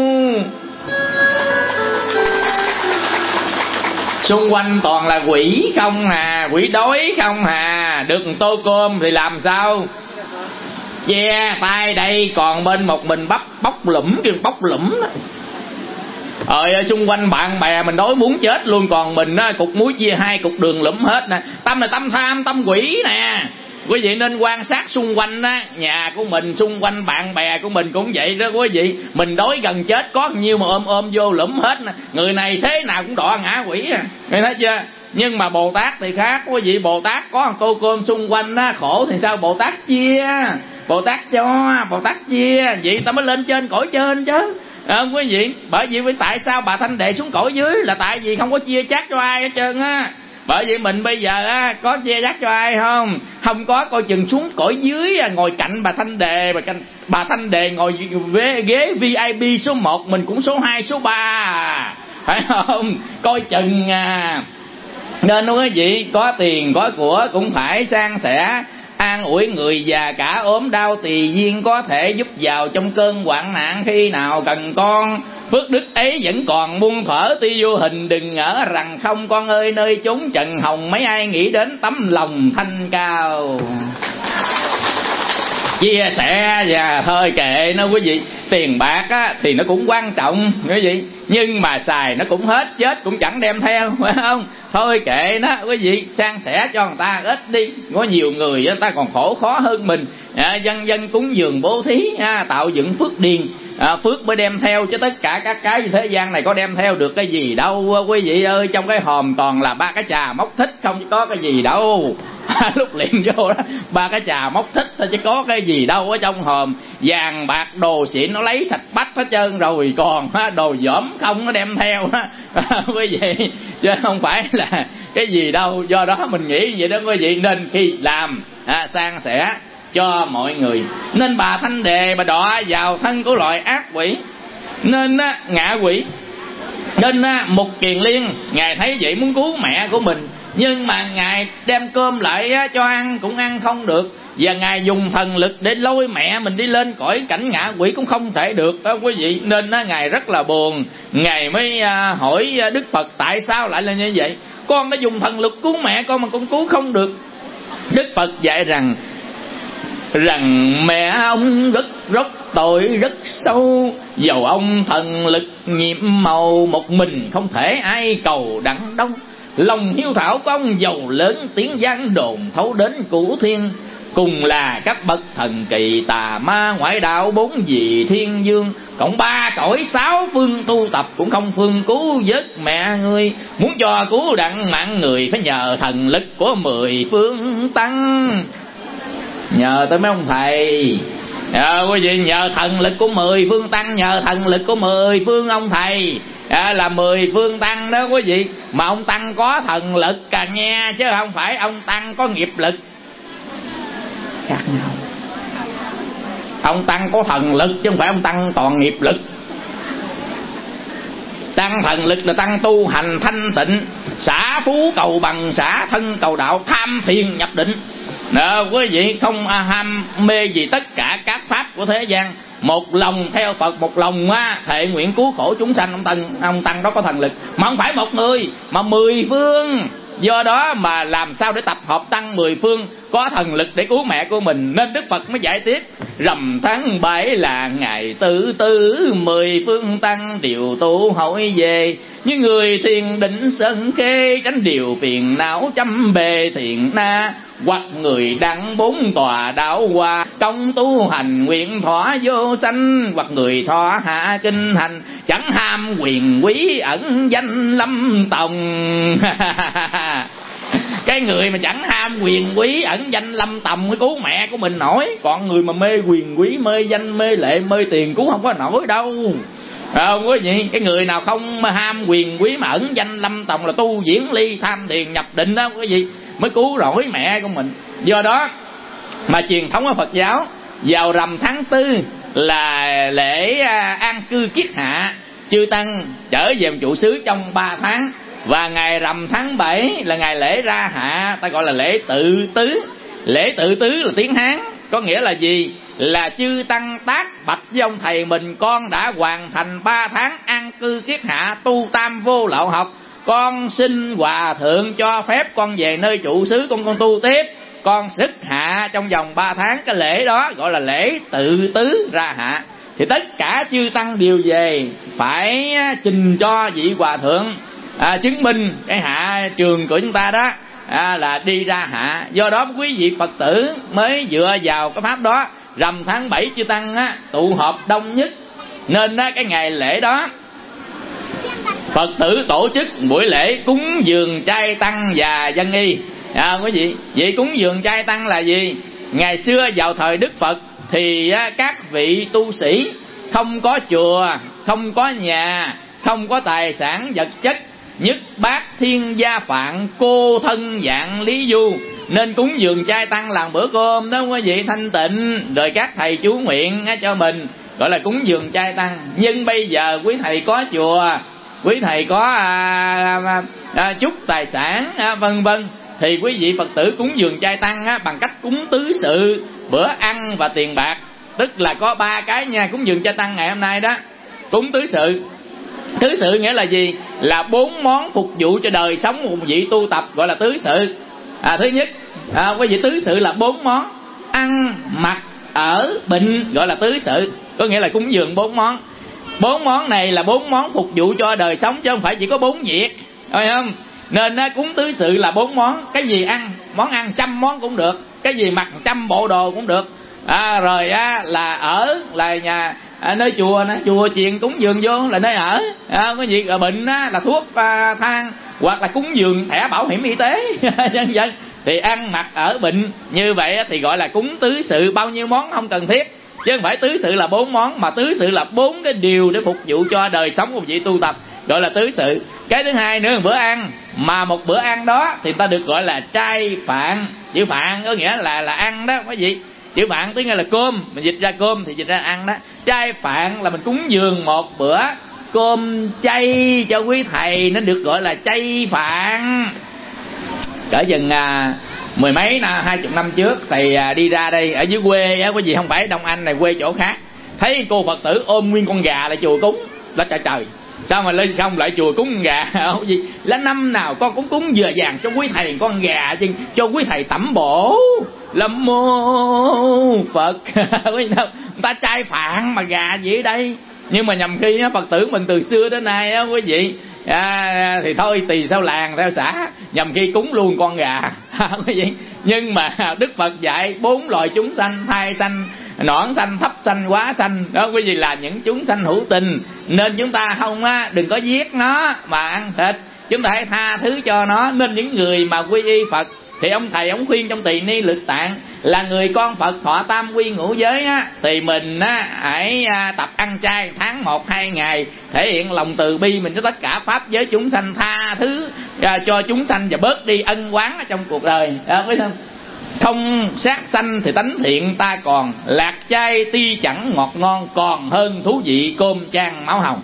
Xung quanh toàn là quỷ không à, quỷ đói không à. Được một tô cơm thì làm sao? Che tay đây, còn bên một mình bắp bóc lủm, kêu bóc lủm. Ờ, xung quanh bạn bè mình đói muốn chết luôn, còn mình á, cục muối chia hai, cục đường lủm hết nè. Tâm là tâm tham, tâm quỷ nè. Quý vị nên quan sát xung quanh á, nhà của mình, xung quanh bạn bè của mình cũng vậy đó quý vị. Mình đói gần chết có nhiêu mà ôm ôm vô lủm hết nè. Người này thế nào cũng đọa ngã quỷ à. Nghe thấy chưa? Nhưng mà Bồ Tát thì khác quý vị. Bồ Tát có một tô cơm xung quanh á, khổ thì sao? Bồ Tát chia, Bồ Tát cho, Bồ Tát chia. Vậy ta mới lên trên cõi trên chứ. À, quý vị, bởi vì tại sao bà Thanh Đệ xuống cõi dưới là tại vì không có chia chác cho ai hết trơn á. Bởi vì mình bây giờ á, có chia chác cho ai không? Không có, coi chừng xuống cõi dưới ngồi cạnh bà Thanh Đề, bà, bà Thanh Đề ngồi ghế vê i pê số một, mình cũng số hai, số ba, phải không? Coi chừng à. Nên quý vị, có tiền có của cũng phải san sẻ, an ủi người già cả ốm đau tỳ duyên, có thể giúp vào trong cơn hoạn nạn khi nào cần con. Phước đức ấy vẫn còn muôn thuở tuy vô hình, đừng ngỡ rằng không con ơi. Nơi chốn trần hồng mấy ai nghĩ đến tấm lòng thanh cao. Chia sẻ và thôi kệ nó quý vị. tiền bạc á, thì nó cũng quan trọng quý vị, nhưng mà xài nó cũng hết, chết cũng chẳng đem theo, phải không? Thôi kệ nó quý vị, san sẻ cho người ta ít đi. Có nhiều người người ta còn khổ khó hơn mình. À, dân dân cúng dường bố thí, à, tạo dựng phước điền, à, phước mới đem theo, chứ tất cả các cái thế gian này có đem theo được cái gì đâu quý vị ơi. Trong cái hòm toàn là ba cái trà móc thích không, có cái gì đâu. Lúc luyện vô đó, ba cái trà móc thích thôi chứ có cái gì đâu ở trong hòm. Vàng bạc đồ xịn nó lấy sạch bách hết trơn rồi, còn đồ dởm không nó đem theo đó. Quý vị, chứ không phải là cái gì đâu. Do đó mình nghĩ vậy đó quý vị, nên khi làm à, san sẻ cho mọi người. Nên bà Thanh Đề bà đọa vào thân của loại ác quỷ, nên á, ngạ quỷ. Nên á, Mục Kiền Liên ngài thấy vậy muốn cứu mẹ của mình, nhưng mà ngài đem cơm lại á, cho ăn cũng ăn không được, và ngài dùng thần lực để lôi mẹ mình đi lên cõi cảnh ngạ quỷ cũng không thể được đó quý vị. Nên á, ngài rất là buồn. Ngài mới à, hỏi Đức Phật tại sao lại là như vậy, con đã dùng thần lực cứu mẹ con mà con cứu không được. Đức Phật dạy rằng rằng mẹ ông rất rất tội rất sâu, dầu ông thần lực nhiệm màu một mình không thể ai cầu đặng đông. Lòng hiếu thảo của ông dầu lớn tiếng gian đồn thấu đến cửu thiên, cùng là các bậc thần kỳ tà ma ngoại đạo bốn vị thiên dương, cộng ba cõi sáu phương tu tập cũng không phương cứu vớt mẹ người. Muốn cho cứu đặng mạng người phải nhờ thần lực của mười phương tăng, nhờ tới mấy ông thầy. À, quý vị, nhờ thần lực của mười phương tăng, nhờ thần lực của mười phương ông thầy, à, là mười phương tăng đó quý vị. Mà ông tăng có thần lực cả nghe, chứ không phải ông tăng có nghiệp lực, khác nhau. Ông tăng có thần lực chứ không phải ông tăng toàn nghiệp lực. Tăng thần lực là tăng tu hành thanh tịnh, xả phú cầu bằng, xả thân cầu đạo, tham thiền nhập định. Đó, quý vị không ham mê gì tất cả các pháp của thế gian, một lòng theo Phật, một lòng á, thệ nguyện cứu khổ chúng sanh. Ông tăng, ông tăng đó có thần lực, mà không phải một người mà mười phương. Do đó mà làm sao để tập hợp tăng mười phương có thần lực để cứu mẹ của mình. Nên Đức Phật mới giải tiếp: rằm tháng bảy là ngày tự tư, mười phương tăng đều tụ hội về, như người thiền định sơn khê, tránh điều phiền não chăm bề thiện na. Hoặc người đặng bốn tòa đạo hòa, công tu hành nguyện thỏa vô sanh. Hoặc người thọ hạ kinh hành, chẳng ham quyền quý ẩn danh lâm tòng. Cái người mà chẳng ham quyền quý ẩn danh lâm tòng mới cứu mẹ của mình nổi. Còn người mà mê quyền quý, mê danh, mê lệ, mê tiền cứu không có nổi đâu. Không quý vị, cái người nào không ham quyền quý mà ẩn danh lâm tòng là tu diễn ly tham thiền nhập định đó quý vị, mới cứu rỗi mẹ của mình. Do đó mà truyền thống của Phật giáo vào rằm tháng tư là lễ an cư kiết hạ, chư tăng trở về trụ xứ trong ba tháng. Và ngày rằm tháng bảy là ngày lễ ra hạ, ta gọi là lễ tự tứ. Lễ tự tứ là tiếng Hán, có nghĩa là gì? Là chư tăng tác bạch với ông thầy mình: con đã hoàn thành ba tháng an cư kiết hạ tu tam vô lậu học, con xin hòa thượng cho phép con về nơi trụ xứ con con tu tiếp, con xuất hạ trong vòng ba tháng. Cái lễ đó gọi là lễ tự tứ ra hạ. Thì tất cả chư tăng đều về phải trình cho vị hòa thượng à, chứng minh cái hạ trường của chúng ta đó à, là đi ra hạ. Do đó quý vị Phật tử mới dựa vào cái pháp đó, rằm tháng bảy chư tăng á, tụ họp đông nhất. Nên á, cái ngày lễ đó Phật tử tổ chức buổi lễ cúng dường trai tăng và dân y. À, quý vị, vậy cúng dường trai tăng là gì? Ngày xưa vào thời Đức Phật thì á, các vị tu sĩ không có chùa, không có nhà, không có tài sản vật chất, nhất bát thiên gia phạn, cô thân dạng lý du, nên cúng dường trai tăng làm bữa cơm đó quý vị, thanh tịnh. Rồi các thầy chú nguyện cho mình, gọi là cúng dường trai tăng. Nhưng bây giờ quý thầy có chùa, quý thầy có à, à, à, chút tài sản à, vân vân, thì quý vị Phật tử cúng dường trai tăng á, bằng cách cúng tứ sự, bữa ăn và tiền bạc. Tức là có ba cái nha, cúng dường trai tăng ngày hôm nay đó. Cúng tứ sự, tứ sự nghĩa là gì? Là bốn món phục vụ cho đời sống một vị tu tập, gọi là tứ sự. À, thứ nhất à, quý vị, tứ sự là bốn món: ăn, mặc, ở, bệnh, gọi là tứ sự. có nghĩa là cúng dường bốn món. Bốn món này là bốn món phục vụ cho đời sống chứ không phải chỉ có bốn việc, phải không? Nên á, cúng tứ sự là bốn món. Cái gì ăn, món ăn trăm món cũng được, cái gì mặc trăm bộ đồ cũng được. À, rồi á, là ở là nhà à, nơi chùa nè, chùa chiền cúng dường vô là nơi ở. À, có gì bệnh á, là thuốc à, thang, hoặc là cúng dường thẻ bảo hiểm y tế vân vân. Thì ăn mặc ở bệnh như vậy á, thì gọi là cúng tứ sự. Bao nhiêu món không cần thiết, chứ không phải tứ sự là bốn món, mà tứ sự là bốn cái điều để phục vụ cho đời sống của vị tu tập, gọi là tứ sự. Cái thứ hai nữa là bữa ăn, mà một bữa ăn đó thì ta được gọi là trai phạn. Chữ phạn có nghĩa là là ăn đó, cái gì? Chữ phạn tức là cơm, mình dịch ra cơm thì dịch ra ăn đó. Trai phạn là mình cúng dường một bữa cơm chay cho quý thầy, nó được gọi là chay phạn. Cỡ chừng à, mười mấy năm, hai chục năm trước thầy à, đi ra đây ở dưới quê á, có gì không phải Đông Anh này, quê chỗ khác, thấy cô Phật tử ôm nguyên con gà lại chùa cúng. Đó trời trời, sao mà lên không lại chùa cúng gà không gì? Là năm nào con cũng cúng dừa vàng cho quý thầy con gà chứ, cho quý thầy tẩm bổ. Lâm mô Phật người ta trai phạn mà gà gì ở đây? Nhưng mà nhầm khi á, Phật tử mình từ xưa đến nay á quý vị, à, thì thôi tùy theo làng theo xã, nhầm khi cúng luôn con gà quý vị. Nhưng mà Đức Phật dạy bốn loài chúng sanh: thai sanh, nõn sanh, thấp sanh, quá sanh đó quý vị, là những chúng sanh hữu tình. Nên chúng ta không á, đừng có giết nó mà ăn thịt, chúng ta hãy tha thứ cho nó. Nên những người mà quy y Phật thì ông thầy ông khuyên trong Tỳ Ni Lực Tạng là người con Phật thọ tam quy ngũ giới á, thì mình á hãy tập ăn chay tháng một hai ngày, thể hiện lòng từ bi mình cho tất cả pháp giới chúng sanh, tha thứ à, cho chúng sanh và bớt đi ân oán ở trong cuộc đời đó, biết không? Không sát sanh thì tánh thiện ta còn, lạc chay tuy chẳng ngọt ngon còn hơn thú vị cơm chan máu hồng.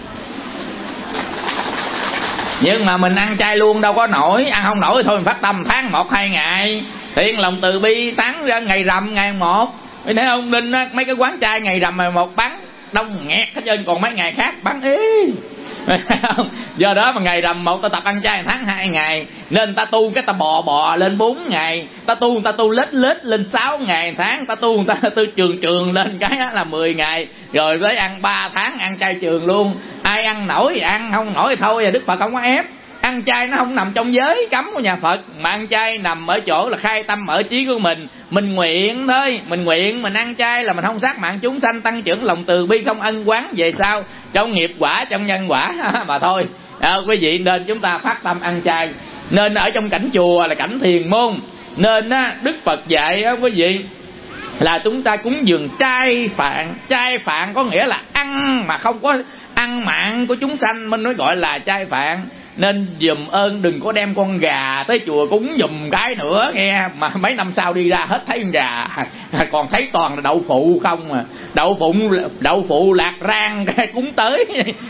Nhưng mà mình ăn chay luôn đâu có nổi, ăn không nổi thôi mình phát tâm tháng một hai ngày, thiện lòng từ bi tháng ra ngày rằm ngày một. Mình thấy không, Ninh á, mấy cái quán chay ngày rằm ngày một bán đông nghẹt hết trơn, còn mấy ngày khác bán ý. Do đó mà ngày rằm một ta tập ăn chay tháng hai ngày, nên ta tu cái ta bò bò lên bốn ngày, ta tu ta tu lết lết lên sáu ngày tháng, ta tu ta tu trường trường lên cái là mười ngày, rồi tới ăn ba tháng ăn chay trường luôn. Ai ăn nổi thì ăn, không nổi thì thôi. Và Đức Phật không có ép. Ăn chay nó không nằm trong giới cấm của nhà Phật, mà ăn chay nằm ở chỗ là khai tâm ở trí của mình. Mình nguyện thôi, mình nguyện mình ăn chay là mình không sát mạng chúng sanh, tăng trưởng lòng từ bi, không ân oán về sau trong nghiệp quả, trong nhân quả mà thôi. À, quý vị nên chúng ta phát tâm ăn chay. Nên ở trong cảnh chùa là cảnh thiền môn, nên á, Đức Phật dạy á, quý vị là chúng ta cúng dường trai phạn. Trai phạn có nghĩa là ăn mà không có ăn mạng của chúng sanh, mình nói gọi là trai phạn. Nên dùm ơn đừng có đem con gà tới chùa cúng dùm cái nữa nghe, mà mấy năm sau đi ra hết thấy con gà, còn thấy toàn là đậu phụ không à. Đậu phụ đậu phụ lạc rang cúng tới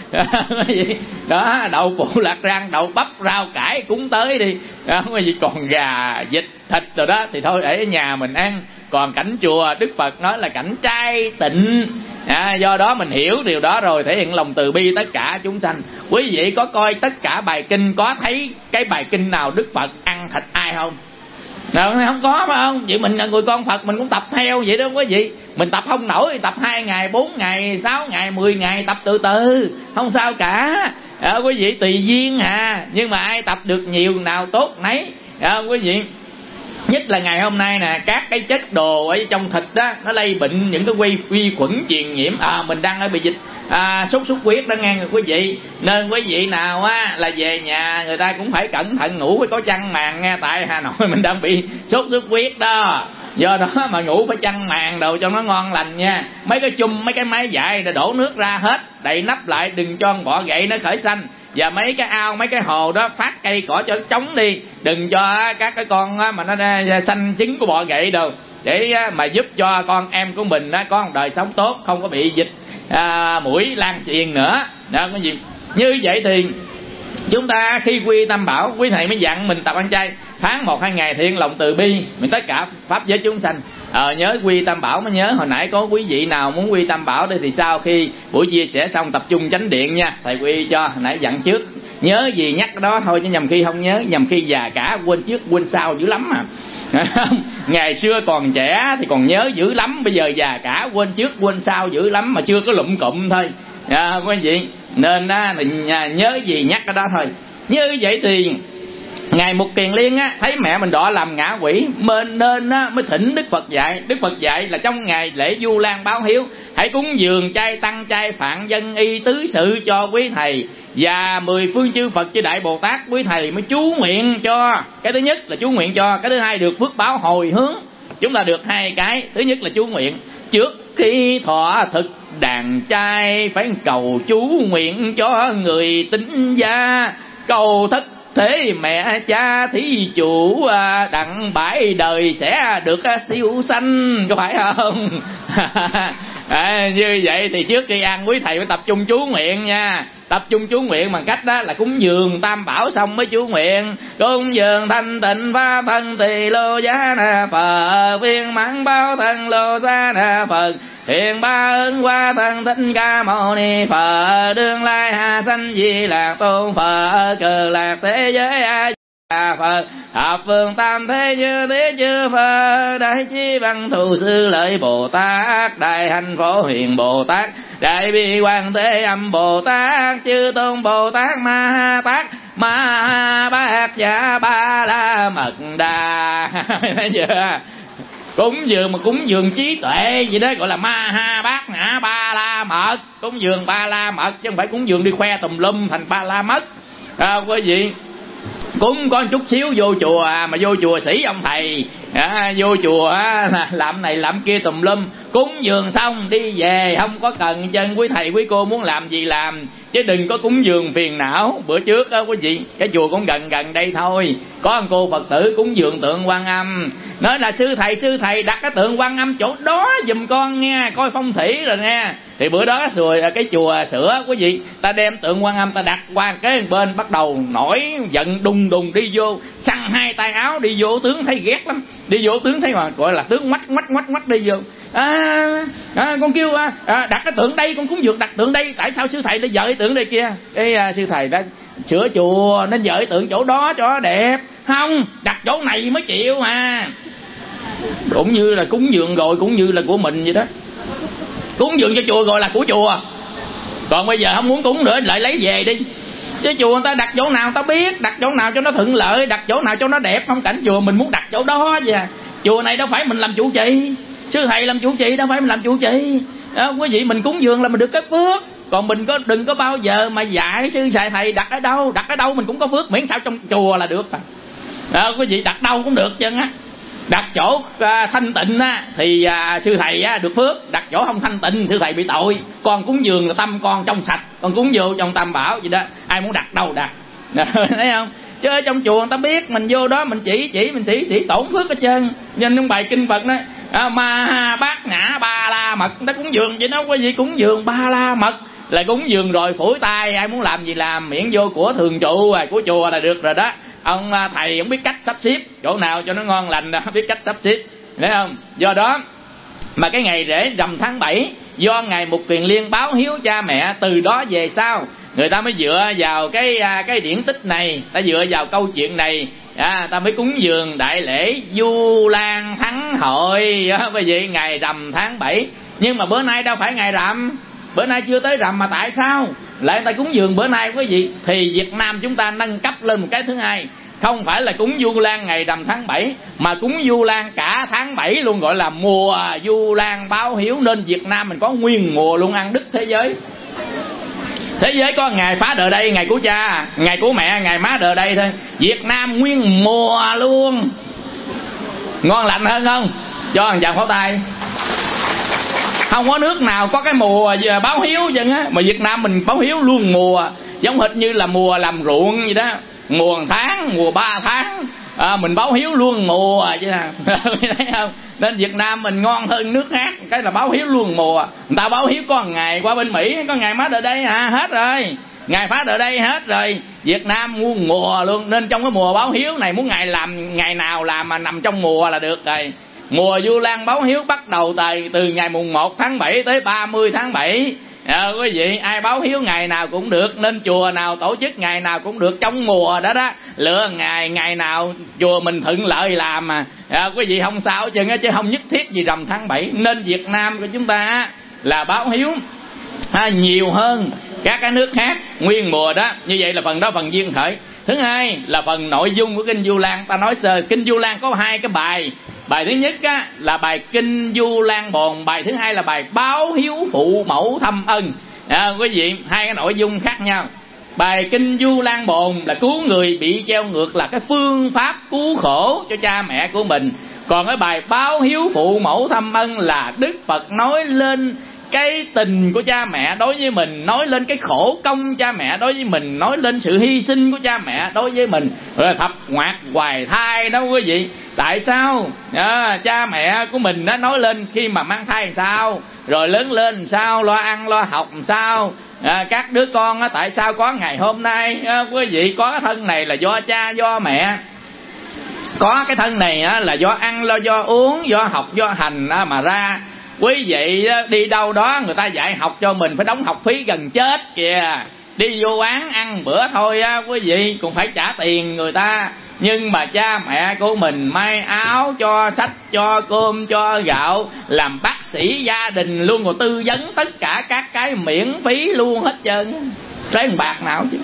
đó, đậu phụ lạc rang, đậu bắp rau cải cúng tới đi đó, còn gà vịt thịt rồi đó thì thôi để ở nhà mình ăn. Còn cảnh chùa Đức Phật nói là cảnh trai tịnh. À, do đó mình hiểu điều đó rồi, thể hiện lòng từ bi tất cả chúng sanh. Quý vị có coi tất cả bài kinh, có thấy cái bài kinh nào Đức Phật ăn thịt ai không? Nào, không có phải không? Vậy mình là người con Phật mình cũng tập theo vậy đó quý vị. Mình tập không nổi thì tập hai ngày, bốn ngày, sáu ngày, mười ngày, tập từ từ, không sao cả. À, quý vị tùy duyên à, nhưng mà ai tập được nhiều nào tốt nấy. À, quý vị, nhất là ngày hôm nay nè, các cái chất đồ ở trong thịt đó nó lây bệnh, những cái vi, vi khuẩn truyền nhiễm. À, mình đang ở bị dịch à, sốt xuất huyết đó nghe quý vị. Nên quý vị nào á là về nhà người ta cũng phải cẩn thận ngủ phải có chăn màn nghe. Tại Hà Nội mình đang bị sốt xuất huyết đó, do đó mà ngủ phải chăn màn đồ cho nó ngon lành nha. Mấy cái chum, mấy cái máy dại rồi đổ nước ra hết, đậy nắp lại, đừng cho con bọ gậy nó khởi sanh. Và mấy cái ao, mấy cái hồ đó phát cây cỏ cho trống đi, đừng cho các cái con mà nó sanh trứng của bọ gậy đâu, để mà giúp cho con em của mình có một đời sống tốt, không có bị dịch à, mũi lan truyền nữa đó. Cái gì như vậy thì chúng ta khi quy tam bảo, quý thầy mới dặn mình tập ăn chay tháng một hai ngày, thiện lòng từ bi mình tất cả pháp giới chúng sanh. Ờ, nhớ quy tam bảo mới nhớ. Hồi nãy có quý vị nào muốn quy tam bảo đây thì sau khi buổi chia sẻ xong tập trung chánh điện nha, thầy quy cho. Hồi nãy dặn trước, nhớ gì nhắc đó thôi, chứ nhầm khi không nhớ, nhầm khi già cả quên trước quên sau dữ lắm à. Ngày xưa còn trẻ thì còn nhớ dữ lắm, bây giờ già cả quên trước quên sau dữ lắm, mà chưa có lụm cụm thôi à, quý vị. Nên á, nhớ gì nhắc cái đó thôi. Như vậy thì Ngài Mục Kiền Liên á, thấy mẹ mình đọa làm ngã quỷ, nên nên á, mới thỉnh Đức Phật dạy. Đức Phật dạy là trong ngày lễ Vu Lan báo hiếu, hãy cúng dường chay tăng chay phạn dân y tứ sự cho quý thầy, và mười phương chư Phật chư Đại Bồ Tát quý thầy mới chú nguyện cho. Cái thứ nhất là chú nguyện cho, cái thứ hai được phước báo hồi hướng. Chúng ta được hai cái. Thứ nhất là chú nguyện, trước khi thọ thực đàn chay phải cầu chú nguyện cho người tín gia, cầu thất thế mẹ cha thí chủ đặng bãi đời sẽ được siêu sanh, có phải không? À, như vậy thì trước khi ăn quý thầy phải tập trung chú nguyện nha. Tập trung chú nguyện bằng cách đó là cúng dường tam bảo xong mới chú nguyện. Cúng dường thanh tịnh pháp thân tỳ lô giá na Phật, viên mãn báo thân lô giá na Phật, hiện ba ứng qua thân Thích Ca Mâu Ni Phật, đương lai hạ sanh di lạc tôn Phật, cực lạc thế giới a Phật, thập phương tam thế như thế chư Phật, đại trí văn thù sư lợi Bồ Tát, đại hạnh phổ hiền Bồ Tát, đại bi quan thế âm Bồ Tát, chư tôn Bồ Tát Ma Ha Tát, Ma Ha Bát Giả Ba La Mật Đà. Thấy chưa? Cúng dường mà cúng dường trí tuệ gì đó gọi là Ma Ha Bát Nhã Ba La Mật. Cúng dường Ba La Mật chứ không phải cúng dường đi khoe tùm lum thành Ba La Mật à, quý vị. Cúng có một chút xíu vô chùa mà vô chùa sĩ ông thầy à, vô chùa à, làm này làm kia tùm lum, cúng dường xong đi về không có cần chân quý thầy quý cô muốn làm gì làm, chứ đừng có cúng dường phiền não. Bữa trước đó quý vị, cái chùa cũng gần gần đây thôi, có một cô Phật tử cúng dường tượng Quan Âm, nói là sư thầy sư thầy đặt cái tượng Quan Âm chỗ đó giùm con nghe, coi phong thủy rồi nghe. Thì bữa đó rồi cái chùa sửa quý vị, ta đem tượng Quan Âm ta đặt qua cái bên, bắt đầu nổi giận đùng đùng đi vô săn hai tay áo đi vô, tướng thấy ghét lắm, đi vô tướng thấy mà gọi là tướng mắt mắt mắt mắt đi vô à, à, con kêu à, à, đặt cái tượng đây, con cúng dường đặt tượng đây, tại sao sư thầy lại dời tượng đây kia? Cái à, sư thầy đã sửa chùa nên dời tượng chỗ đó cho nó đẹp, không đặt chỗ này mới chịu mà. Cũng như là cúng dường rồi cũng như là của mình vậy đó, cúng dường cho chùa gọi là của chùa, còn bây giờ không muốn cúng nữa lại lấy về đi. Chứ chùa người ta đặt chỗ nào ta biết, đặt chỗ nào cho nó thuận lợi, đặt chỗ nào cho nó đẹp, không cảnh chùa mình muốn đặt chỗ đó vậy à. Chùa này đâu phải mình làm chủ trì, sư thầy làm chủ trì, đâu phải mình làm chủ trì đó, quý vị. Mình cúng dường là mình được cái phước, còn mình có đừng có bao giờ mà dạy sư thầy đặt ở đâu, đặt ở đâu mình cũng có phước, miễn sao trong chùa là được đó, quý vị đặt đâu cũng được chân á. Đặt chỗ à, thanh tịnh á, thì à, sư thầy á, được phước, đặt chỗ không thanh tịnh sư thầy bị tội. Con cúng dường là tâm con trong sạch, con cúng vô trong tam bảo gì đó, ai muốn đặt đâu đặt. Thấy không? Chứ ở trong chùa người ta biết mình vô đó mình chỉ chỉ mình chỉ chỉ tổn phước hết trơn. Nên trong bài kinh Phật đó à, Ma Ha Bát Nhã Ba La Mật, người ta cúng dường vậy đó quý vị, cúng dường Ba La Mật là cúng dường rồi phủi tay, ai muốn làm gì làm, miễn vô của thường trụ của chùa là được rồi đó. Ông thầy không biết cách sắp xếp chỗ nào cho nó ngon lành, biết cách sắp xếp, thấy không? Do đó mà cái ngày rễ rằm tháng bảy, do Ngài Mục Kiền Liên báo hiếu cha mẹ, từ đó về sau người ta mới dựa vào cái cái điển tích này, ta dựa vào câu chuyện này à, ta mới cúng dường đại lễ Vu Lan Thắng Hội à, bởi vậy ngày rằm tháng bảy. Nhưng mà bữa nay đâu phải ngày rằm, bữa nay chưa tới rằm mà tại sao lại người ta cúng dường bữa nay quý vị? Thì Việt Nam chúng ta nâng cấp lên một cái thứ hai, không phải là cúng Vu Lan ngày rằm tháng bảy, mà cúng Vu Lan cả tháng bảy luôn, gọi là mùa Vu Lan báo hiếu. Nên Việt Nam mình có nguyên mùa luôn, ăn đứt thế giới. Thế giới có ngày phá đời đây, ngày của cha, ngày của mẹ, ngày má đời đây thôi. Việt Nam nguyên mùa luôn, ngon lành hơn không? Cho thằng chàng pháo tay. Không có nước nào có cái mùa báo hiếu chân á, mà Việt Nam mình báo hiếu luôn mùa, giống hệt như là mùa làm ruộng vậy đó, mùa tháng, mùa ba tháng à, mình báo hiếu luôn mùa chứ thấy không? Nên Việt Nam mình ngon hơn nước khác, cái là báo hiếu luôn mùa. Người ta báo hiếu có ngày qua bên Mỹ, có ngày má đời đây hả, hết rồi, ngày phá đời đây hết rồi. Việt Nam muôn mùa luôn, nên trong cái mùa báo hiếu này muốn ngày làm ngày nào làm mà nằm trong mùa là được rồi. Mùa Vu Lan báo hiếu bắt đầu từ từ ngày mùng một tháng bảy tới ba mươi tháng bảy À, quý vị, ai báo hiếu ngày nào cũng được, nên chùa nào tổ chức ngày nào cũng được, trong mùa đó đó, lựa ngày ngày nào chùa mình thuận lợi làm mà. À, quý vị không sao chứ, chứ không nhất thiết gì rằm tháng bảy. Nên Việt Nam của chúng ta là báo hiếu à, nhiều hơn các cái nước khác nguyên mùa đó. Như vậy là phần đó phần duyên khởi. Thứ hai là phần nội dung của Kinh Du Lan. Ta nói sơ, Kinh Du Lan có hai cái bài. Bài thứ nhất á, là bài Kinh Du Lan Bồn. Bài thứ hai là bài Báo Hiếu Phụ Mẫu Thăm Ân. À, quý vị, hai cái nội dung khác nhau. Bài Kinh Du Lan Bồn là cứu người bị treo ngược, là cái phương pháp cứu khổ cho cha mẹ của mình. Còn cái bài Báo Hiếu Phụ Mẫu Thăm Ân là Đức Phật nói lên cái tình của cha mẹ đối với mình, nói lên cái khổ công cha mẹ đối với mình, nói lên sự hy sinh của cha mẹ đối với mình. Rồi thập ngoạc hoài thai đó quý vị. Tại sao à, cha mẹ của mình đó nói lên khi mà mang thai làm sao, rồi lớn lên làm sao, lo ăn lo học làm sao, à, các đứa con á, tại sao có ngày hôm nay à, quý vị. Có cái thân này là do cha do mẹ, có cái thân này á, là do ăn lo do uống, do học do hành á, mà ra. Quý vị đi đâu đó người ta dạy học cho mình phải đóng học phí gần chết kìa. Đi vô quán ăn bữa thôi á quý vị, cũng phải trả tiền người ta. Nhưng mà cha mẹ của mình may áo, cho sách, cho cơm, cho gạo, làm bác sĩ gia đình luôn, rồi tư vấn tất cả các cái miễn phí luôn hết trơn. Trái bạc nào chứ.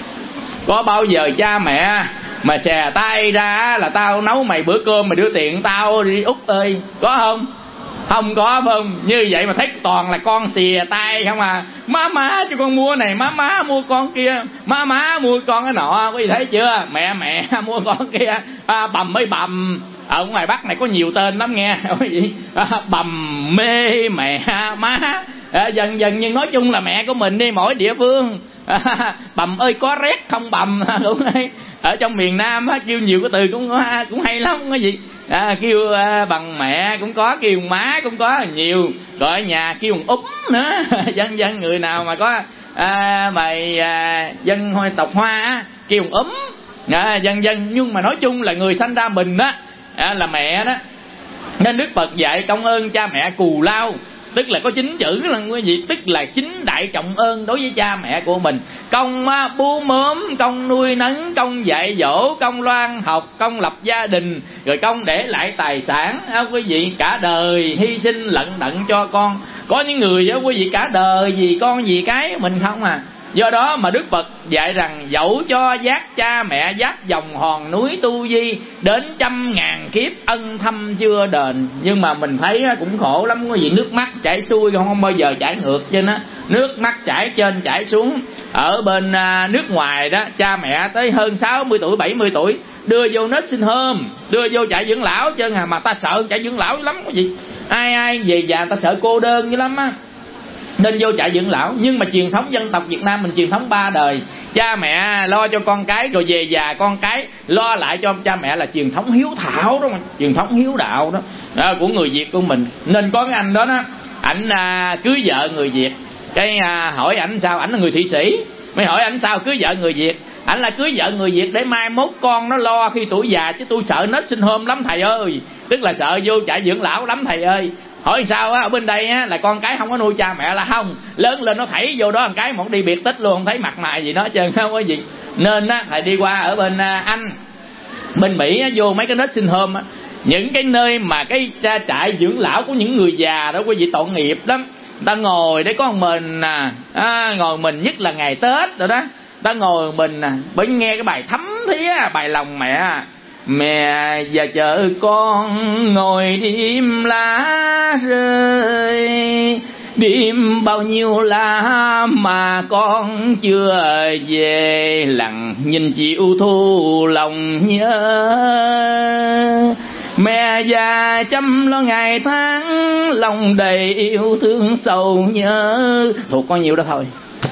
Có bao giờ cha mẹ mà xè tay ra là tao nấu mày bữa cơm mày đưa tiền tao đi Út ơi, có không? Không có, phải không? Như vậy mà thấy toàn là con xìa tay không à. Má má cho con mua này, má má mua con kia, má má mua con cái nọ. Quý vị thấy chưa? Mẹ mẹ mua con kia, à, bầm mới bầm. Ở ngoài Bắc này có nhiều tên lắm nghe quý vị. À, bầm, mê, mẹ, má, à, dần dần. Nhưng nói chung là mẹ của mình đi, mỗi địa phương à, bầm ơi có rét không bầm cũng hay. Ở trong miền Nam á, kêu nhiều cái từ cũng cũng hay lắm cái gì. À, kêu à, bằng mẹ cũng có, kêu má cũng có nhiều. Rồi ở nhà kêu úp nữa. Dân dân người nào mà có à, mày à, dân tộc Hoa á, kêu úm à, dân dân. Nhưng mà nói chung là người sanh ra mình á à, là mẹ đó. Nên Đức Phật dạy công ơn cha mẹ cù lao, tức là có chín chữ là quý vị, tức là chính đại trọng ơn đối với cha mẹ của mình. Công bú mớm, công nuôi nấng, công dạy dỗ, công loan học, công lập gia đình, rồi công để lại tài sản à, quý vị, cả đời hy sinh lận đận cho con. Có những người đó quý vị, cả đời gì con gì cái mình không à. Do đó mà Đức Phật dạy rằng dẫu cho giác cha mẹ giáp dòng hòn núi tu di, đến trăm ngàn kiếp ân thâm chưa đền. Nhưng mà mình thấy cũng khổ lắm quý vị, nước mắt chảy xuôi không, không bao giờ chảy ngược trên á. Nước mắt chảy trên chảy xuống. Ở bên à, nước ngoài đó, cha mẹ tới hơn sáu mươi tuổi, bảy mươi tuổi đưa vô nursing home, đưa vô trại dưỡng lão chứ à, mà ta sợ trại dưỡng lão lắm quý vị. Ai ai về già ta sợ cô đơn dữ lắm á, nên vô trại dưỡng lão. Nhưng mà truyền thống dân tộc Việt Nam mình truyền thống ba đời, cha mẹ lo cho con cái, rồi về già con cái lo lại cho cha mẹ, là truyền thống hiếu thảo đó mà, truyền thống hiếu đạo đó, đó của người Việt của mình. Nên có cái anh đó đó, ảnh à, cưới vợ người Việt, cái à, hỏi ảnh sao, ảnh là người Thụy Sĩ, mới hỏi ảnh sao cưới vợ người Việt. Ảnh là cưới vợ người Việt để mai mốt con nó lo khi tuổi già, chứ tôi sợ nó sinh hôm lắm thầy ơi, tức là sợ vô trại dưỡng lão lắm thầy ơi. Hỏi sao á, ở bên đây á là con cái không có nuôi cha mẹ, là không, lớn lên nó thảy vô đó một cái một đi biệt tích luôn, không thấy mặt mày gì nó trơn không có gì. Nên á thầy đi qua ở bên Anh, bên Mỹ á, vô mấy cái nursing home á, những cái nơi mà cái trại dưỡng lão của những người già đó quý vị, tội nghiệp lắm. Ta ngồi để có mình à, à ngồi mình, nhất là ngày Tết rồi đó, ta ngồi mình à, bởi nghe cái bài thấm thía, bài lòng mẹ. Mẹ và chờ con ngồi đêm lá rơi, đêm bao nhiêu lá mà con chưa về, lặng nhìn chịu thu lòng nhớ. Mẹ già chăm lo ngày tháng, lòng đầy yêu thương sầu nhớ. Thuộc con nhiều đó thôi.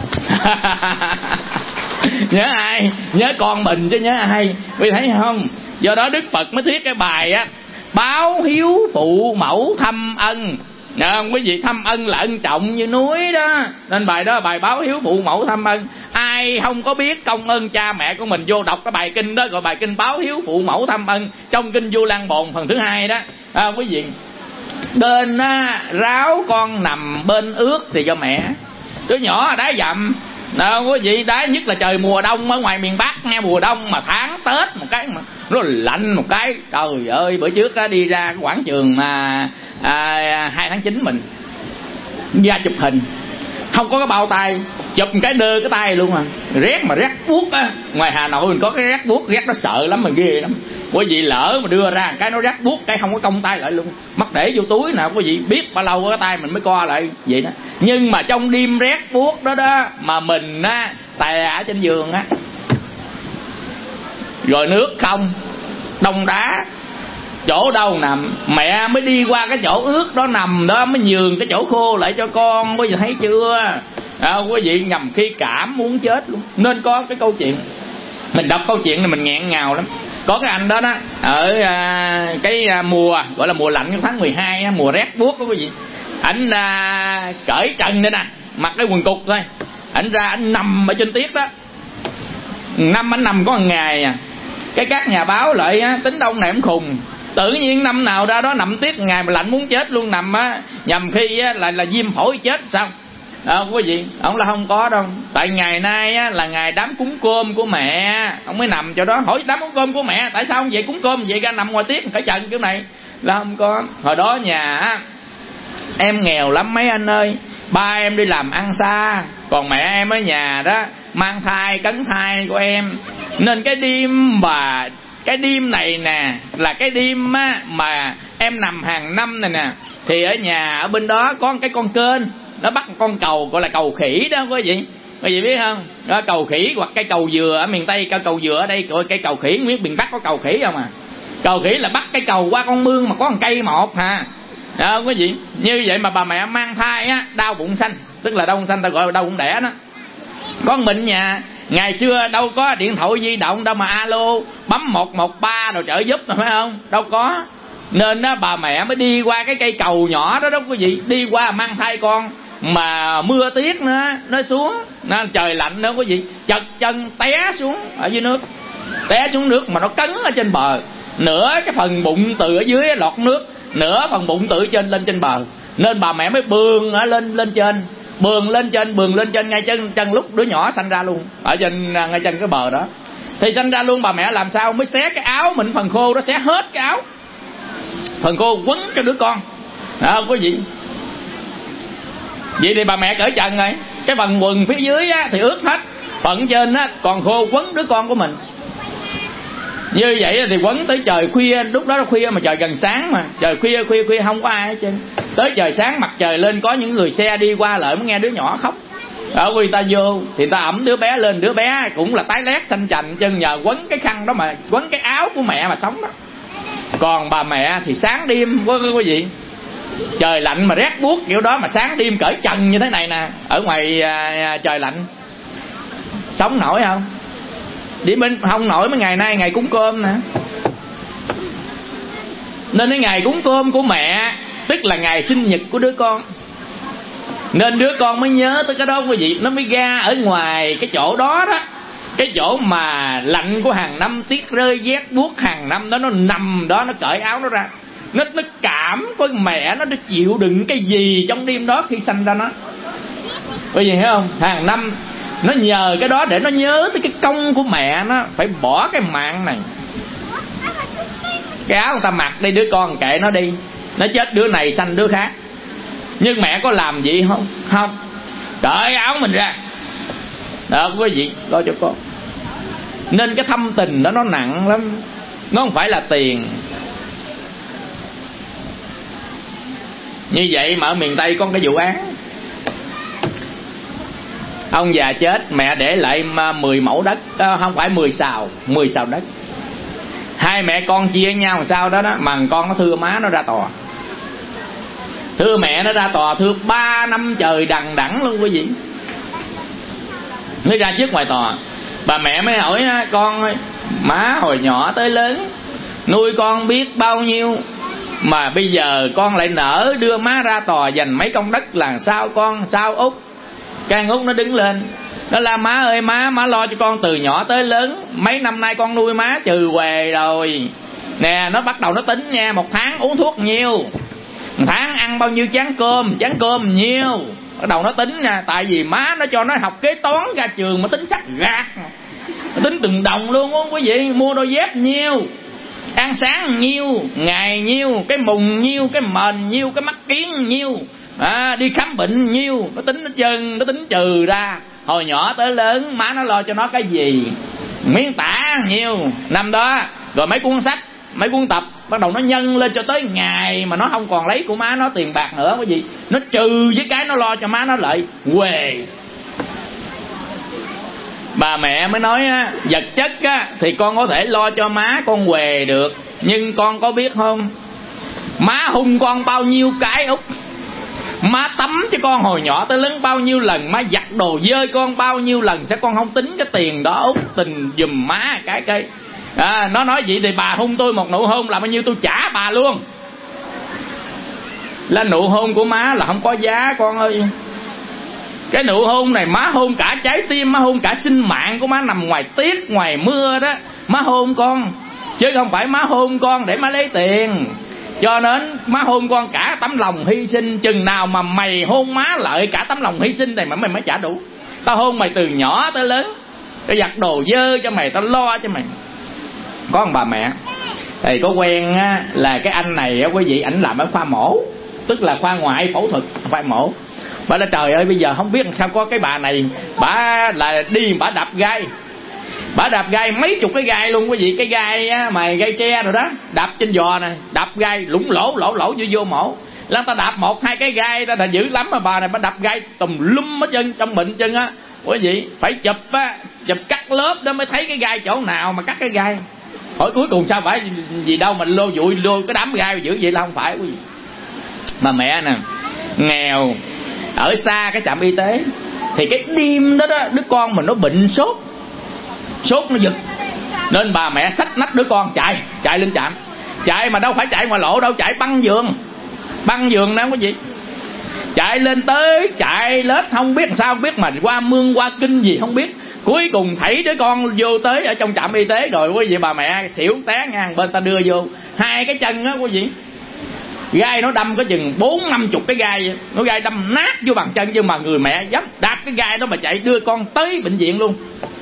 Nhớ ai? Nhớ con mình chứ nhớ ai? Quý thấy không? Do đó Đức Phật mới thuyết cái bài á, báo hiếu phụ mẫu thăm ân. À, quý vị, thăm ân là ân trọng như núi đó. Nên bài đó bài báo hiếu phụ mẫu thăm ân. Ai không có biết công ơn cha mẹ của mình, vô đọc cái bài kinh đó, gọi bài kinh báo hiếu phụ mẫu thăm ân, trong kinh Du Lan Bồn phần thứ hai đó. À, quý vị, bên á, ráo con nằm bên ướt thì do mẹ, đứa nhỏ đá dầm. Đâu quý vị, đá nhất là trời mùa đông ở ngoài miền Bắc nghe, mùa đông mà tháng Tết một cái mà nó lạnh một cái. Trời ơi, bữa trước đó đi ra quảng trường mà à, hai tháng chín mình ra chụp hình, không có cái bao tay, chụp một cái đơ cái tay luôn à, rét mà rét buốt á. Ngoài Hà Nội mình có cái rét buốt, rét nó sợ lắm mà ghê lắm. Quý vị lỡ mà đưa ra cái nó rét buốt cái không có cong tay lại luôn, mắc để vô túi nào quý vị biết bao lâu cái tay mình mới co lại vậy đó. Nhưng mà trong đêm rét buốt đó đó mà mình á tè ở trên giường á, rồi nước không, đông đá, chỗ đâu nằm, mẹ mới đi qua cái chỗ ướt đó nằm đó mới nhường cái chỗ khô lại cho con. Quý vị thấy chưa? À, quý vị nhầm khi cảm muốn chết luôn. Nên có cái câu chuyện, mình đọc câu chuyện này mình nghẹn ngào lắm. Có cái anh đó đó ở à, cái à, mùa gọi là mùa lạnh cái tháng mười hai á, mùa rét buốt đó quý vị. Ảnh à, cởi trần đây nè, mặc cái quần cục thôi, ảnh ra ảnh nằm ở trên tiết đó. Năm ảnh nằm có một ngày à, cái các nhà báo lại á, tính đông này cũng khùng, tự nhiên năm nào ra đó nằm tiết ngày mà lạnh muốn chết luôn, nằm á nhầm khi á là là viêm phổi chết sao. À, quý vị, ông là không có đâu. Tại ngày nay á, là ngày đám cúng cơm của mẹ, ông mới nằm chỗ đó. Hỏi đám cúng cơm của mẹ, tại sao ông vậy cúng cơm vậy ra nằm ngoài tiết cởi trần kiểu này? Là không có. Hồi đó nhà á, em nghèo lắm mấy anh ơi, ba em đi làm ăn xa, còn mẹ em ở nhà đó mang thai cấn thai của em. Nên cái đêm mà cái đêm này nè là cái đêm á, mà em nằm hàng năm này nè, thì ở nhà ở bên đó có cái con kênh, nó bắt con cầu gọi là cầu khỉ đó quý vị. Quý vị biết không? Đó, cầu khỉ hoặc cây cầu dừa ở miền Tây, cây cầu dừa ở đây gọi cây cầu khỉ. Miền miền Bắc có cầu khỉ không à? Cầu khỉ là bắt cái cầu qua con mương mà có một cây một ha. Đó quý vị. Như vậy mà bà mẹ mang thai á, đau bụng xanh, tức là đau bụng xanh ta gọi là đau bụng đẻ đó. Con mình nhà ngày xưa đâu có điện thoại di động đâu mà alo bấm một một ba rồi trợ giúp rồi phải không? Đâu có. Nên đó bà mẹ mới đi qua cái cây cầu nhỏ đó đó quý vị, đi qua mang thai con. Mà mưa tiết nữa, nó xuống, nó trời lạnh nữa quý vị, chật chân té xuống ở dưới nước, té xuống nước mà nó cấn ở trên bờ, nửa cái phần bụng từ ở dưới lọt nước, nửa phần bụng từ trên lên trên bờ. Nên bà mẹ mới bươn ở lên lên trên, bươn lên trên, bươn lên trên ngay chân chân lúc đứa nhỏ sanh ra luôn ở trên ngay chân cái bờ đó. Thì sanh ra luôn, bà mẹ làm sao mới xé cái áo mình phần khô đó, xé hết cái áo phần khô quấn cho đứa con đó quý vị. Vậy thì bà mẹ cởi trần rồi, cái phần quần phía dưới á, thì ướt hết, phần trên á, còn khô quấn đứa con của mình. Như vậy thì quấn tới trời khuya, lúc đó là khuya mà trời gần sáng mà, trời khuya khuya khuya không có ai hết trơn. Tới trời sáng mặt trời lên có những người xe đi qua lại mới nghe đứa nhỏ khóc. Ở người ta vô thì ta ẵm đứa bé lên, đứa bé cũng là tái lét xanh chành chân, nhờ quấn cái khăn đó mà, quấn cái áo của mẹ mà sống đó. Còn bà mẹ thì sáng đêm quý vị, trời lạnh mà rét buốt kiểu đó mà sáng đêm cởi trần như thế này nè, ở ngoài à, trời lạnh sống nổi không? Đi bên không nổi. Mấy ngày nay ngày cúng cơm nè, nên cái ngày cúng cơm của mẹ tức là ngày sinh nhật của đứa con, nên đứa con mới nhớ tới cái đó quý vị. Nó mới ra ở ngoài cái chỗ đó đó, cái chỗ mà lạnh của hàng năm, tiết rơi rét buốt hàng năm đó, nó nằm đó, nó cởi áo nó ra. Nó, nó cảm coi mẹ nó, nó chịu đựng cái gì trong đêm đó khi sanh ra nó. Bởi vì hiểu không? Hàng năm nó nhờ cái đó để nó nhớ tới cái công của mẹ nó, phải bỏ cái mạng này. Cái áo người ta mặc đi, đứa con kệ nó đi, nó chết đứa này sanh đứa khác. Nhưng mẹ có làm gì không? Không. Cởi áo mình ra đó quý vị, lo cho con. Nên cái thâm tình đó nó nặng lắm, nó không phải là tiền. Như vậy mà ở miền Tây có cái vụ án, ông già chết, mẹ để lại mười mẫu đất, không phải mười sào, mười sào đất. Hai mẹ con chia nhau làm sao đó đó, mà con nó thưa má nó ra tòa, thưa mẹ nó ra tòa, thưa ba năm trời đằng đẵng luôn quý vị. Mới ra trước ngoài tòa, bà mẹ mới hỏi con ơi, má hồi nhỏ tới lớn nuôi con biết bao nhiêu, mà bây giờ con lại nỡ đưa má ra tòa giành mấy công đất là sao con? Sao Út? Cái Út nó đứng lên, nó là má ơi má, má lo cho con từ nhỏ tới lớn, mấy năm nay con nuôi má trừ què rồi nè. Nó bắt đầu nó tính nha, một tháng uống thuốc nhiêu, một tháng ăn bao nhiêu chén cơm, chén cơm nhiêu, Bắt đầu nó tính nha, tại vì má nó cho nó học kế toán ra trường mà tính sắc gạt, tính từng đồng luôn á quý vị. Mua đôi dép nhiêu, ăn sáng nhiêu, ngày nhiêu, cái mùng nhiêu, cái mền nhiêu, cái mắt kiến nhiêu, à, đi khám bệnh nhiêu, nó tính nó chân, nó tính trừ ra. Hồi nhỏ tới lớn má nó lo cho nó cái gì, miếng tả nhiêu năm đó, rồi mấy cuốn sách, mấy cuốn tập, bắt đầu nó nhân lên cho tới ngày mà nó không còn lấy của má nó tiền bạc nữa cái gì, nó trừ với cái nó lo cho má nó lại quề. Bà mẹ mới nói á, vật chất á thì con có thể lo cho má con quề được, nhưng con có biết không, má hung con bao nhiêu cái Út, má tắm cho con hồi nhỏ tới lớn bao nhiêu lần, má giặt đồ dơ con bao nhiêu lần, sao con không tính cái tiền đó Út, tình giùm má cái cái. À, nó nói vậy thì bà hung tôi một nụ hôn là bao nhiêu tôi trả bà luôn. Là nụ hôn của má là không có giá con ơi. Cái nụ hôn này má hôn cả trái tim, má hôn cả sinh mạng của má nằm ngoài tiết ngoài mưa đó, má hôn con, chứ không phải má hôn con để má lấy tiền. Cho nên má hôn con cả tấm lòng hy sinh. Chừng nào mà mày hôn má lợi cả tấm lòng hy sinh này mà mày mới trả đủ. Tao hôn mày từ nhỏ tới lớn, tao giặt đồ dơ cho mày, tao lo cho mày. Có một bà mẹ thì có quen á, là cái anh này á quý vị, ảnh làm ở khoa mổ, tức là khoa ngoại phẫu thuật, khoa mổ. Bà là trời ơi bây giờ không biết sao có cái bà này, bà là đi bà đạp gai, bà đạp gai mấy chục cái gai luôn quý vị. Cái gai á, mà gai tre rồi đó, đạp trên giò này, đạp gai lủng lỗ lỗ lỗ vô vô mổ. Là ta đạp một hai cái gai ta là dữ lắm, mà bà này bà đạp gai tùm lum hết chân, trong bệnh chân á quý vị. Phải chụp á, chụp cắt lớp đó mới thấy cái gai chỗ nào mà cắt cái gai. Hỏi cuối cùng sao phải gì đâu mà lô dụi lô cái đám gai dữ vậy, là không phải quý vị. Mà mẹ nè, nghèo, ở xa cái trạm y tế, thì cái đêm đó đó đứa con mình nó bệnh sốt, sốt nó giật, nên bà mẹ xách nách đứa con chạy chạy lên trạm. Chạy mà đâu phải chạy ngoài lộ đâu, chạy băng giường, băng giường đó quý vị. Chạy lên tới chạy lết không biết làm sao, không biết mà qua mương qua kinh gì không biết. Cuối cùng thảy đứa con vô tới ở trong trạm y tế rồi quý vị. Bà mẹ xỉu té ngang bên ta đưa vô hai cái chân á quý vị, gai nó đâm có chừng bốn năm chục cái gai, nó gai đâm nát vô bàn chân, nhưng mà người mẹ dám đạp cái gai đó mà chạy đưa con tới bệnh viện luôn.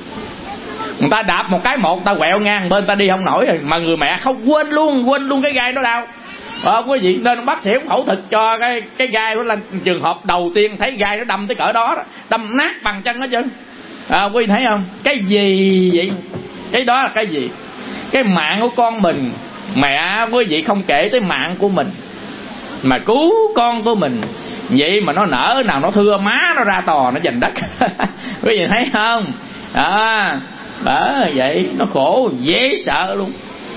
Người ta đạp một cái một, ta quẹo ngang bên ta đi không nổi rồi, mà người mẹ không quên luôn, quên luôn cái gai đó đau. Ờ, quý vị, nên bác sĩ phẫu thuật cho cái cái gai đó là trường hợp đầu tiên thấy gai nó đâm tới cỡ đó, đó đâm nát bàn chân hết trơn. À, quý vị thấy không? Cái gì vậy? Cái đó là cái gì? Cái mạng của con mình, mẹ quý vị không kể tới mạng của mình mà cứu con của mình. Vậy mà nó nở nào nó thưa má nó ra tò nó giành đất. Quý vị thấy không? À, bởi vậy nó khổ dễ sợ luôn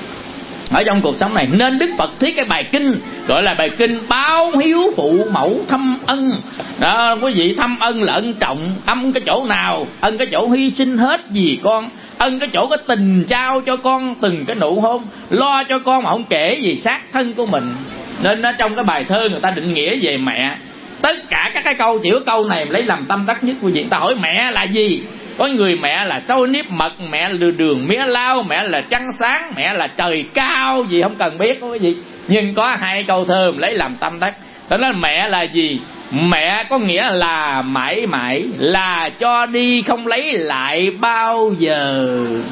ở trong cuộc sống này. Nên Đức Phật thiết cái bài kinh gọi là bài kinh báo hiếu phụ mẫu thâm ân đó. Quý vị, thâm ân là ân trọng. Ân cái chỗ nào? Ân cái chỗ hy sinh hết vì con, ân cái chỗ cái tình trao cho con từng cái nụ hôn, lo cho con mà không kể gì xác thân của mình. Nên ở trong cái bài thơ người ta định nghĩa về mẹ, tất cả các cái câu chỉ có câu này lấy làm tâm đắc nhất quý vị. Ta hỏi mẹ là gì? Có người mẹ là sôi nếp mật, mẹ là đường mía lau, mẹ là trăng sáng, mẹ là trời cao, gì không cần biết quý vị. Nhưng có hai câu thơ lấy làm tâm đắc. Đó là mẹ là gì? Mẹ có nghĩa là mãi mãi, là cho đi không lấy lại bao giờ.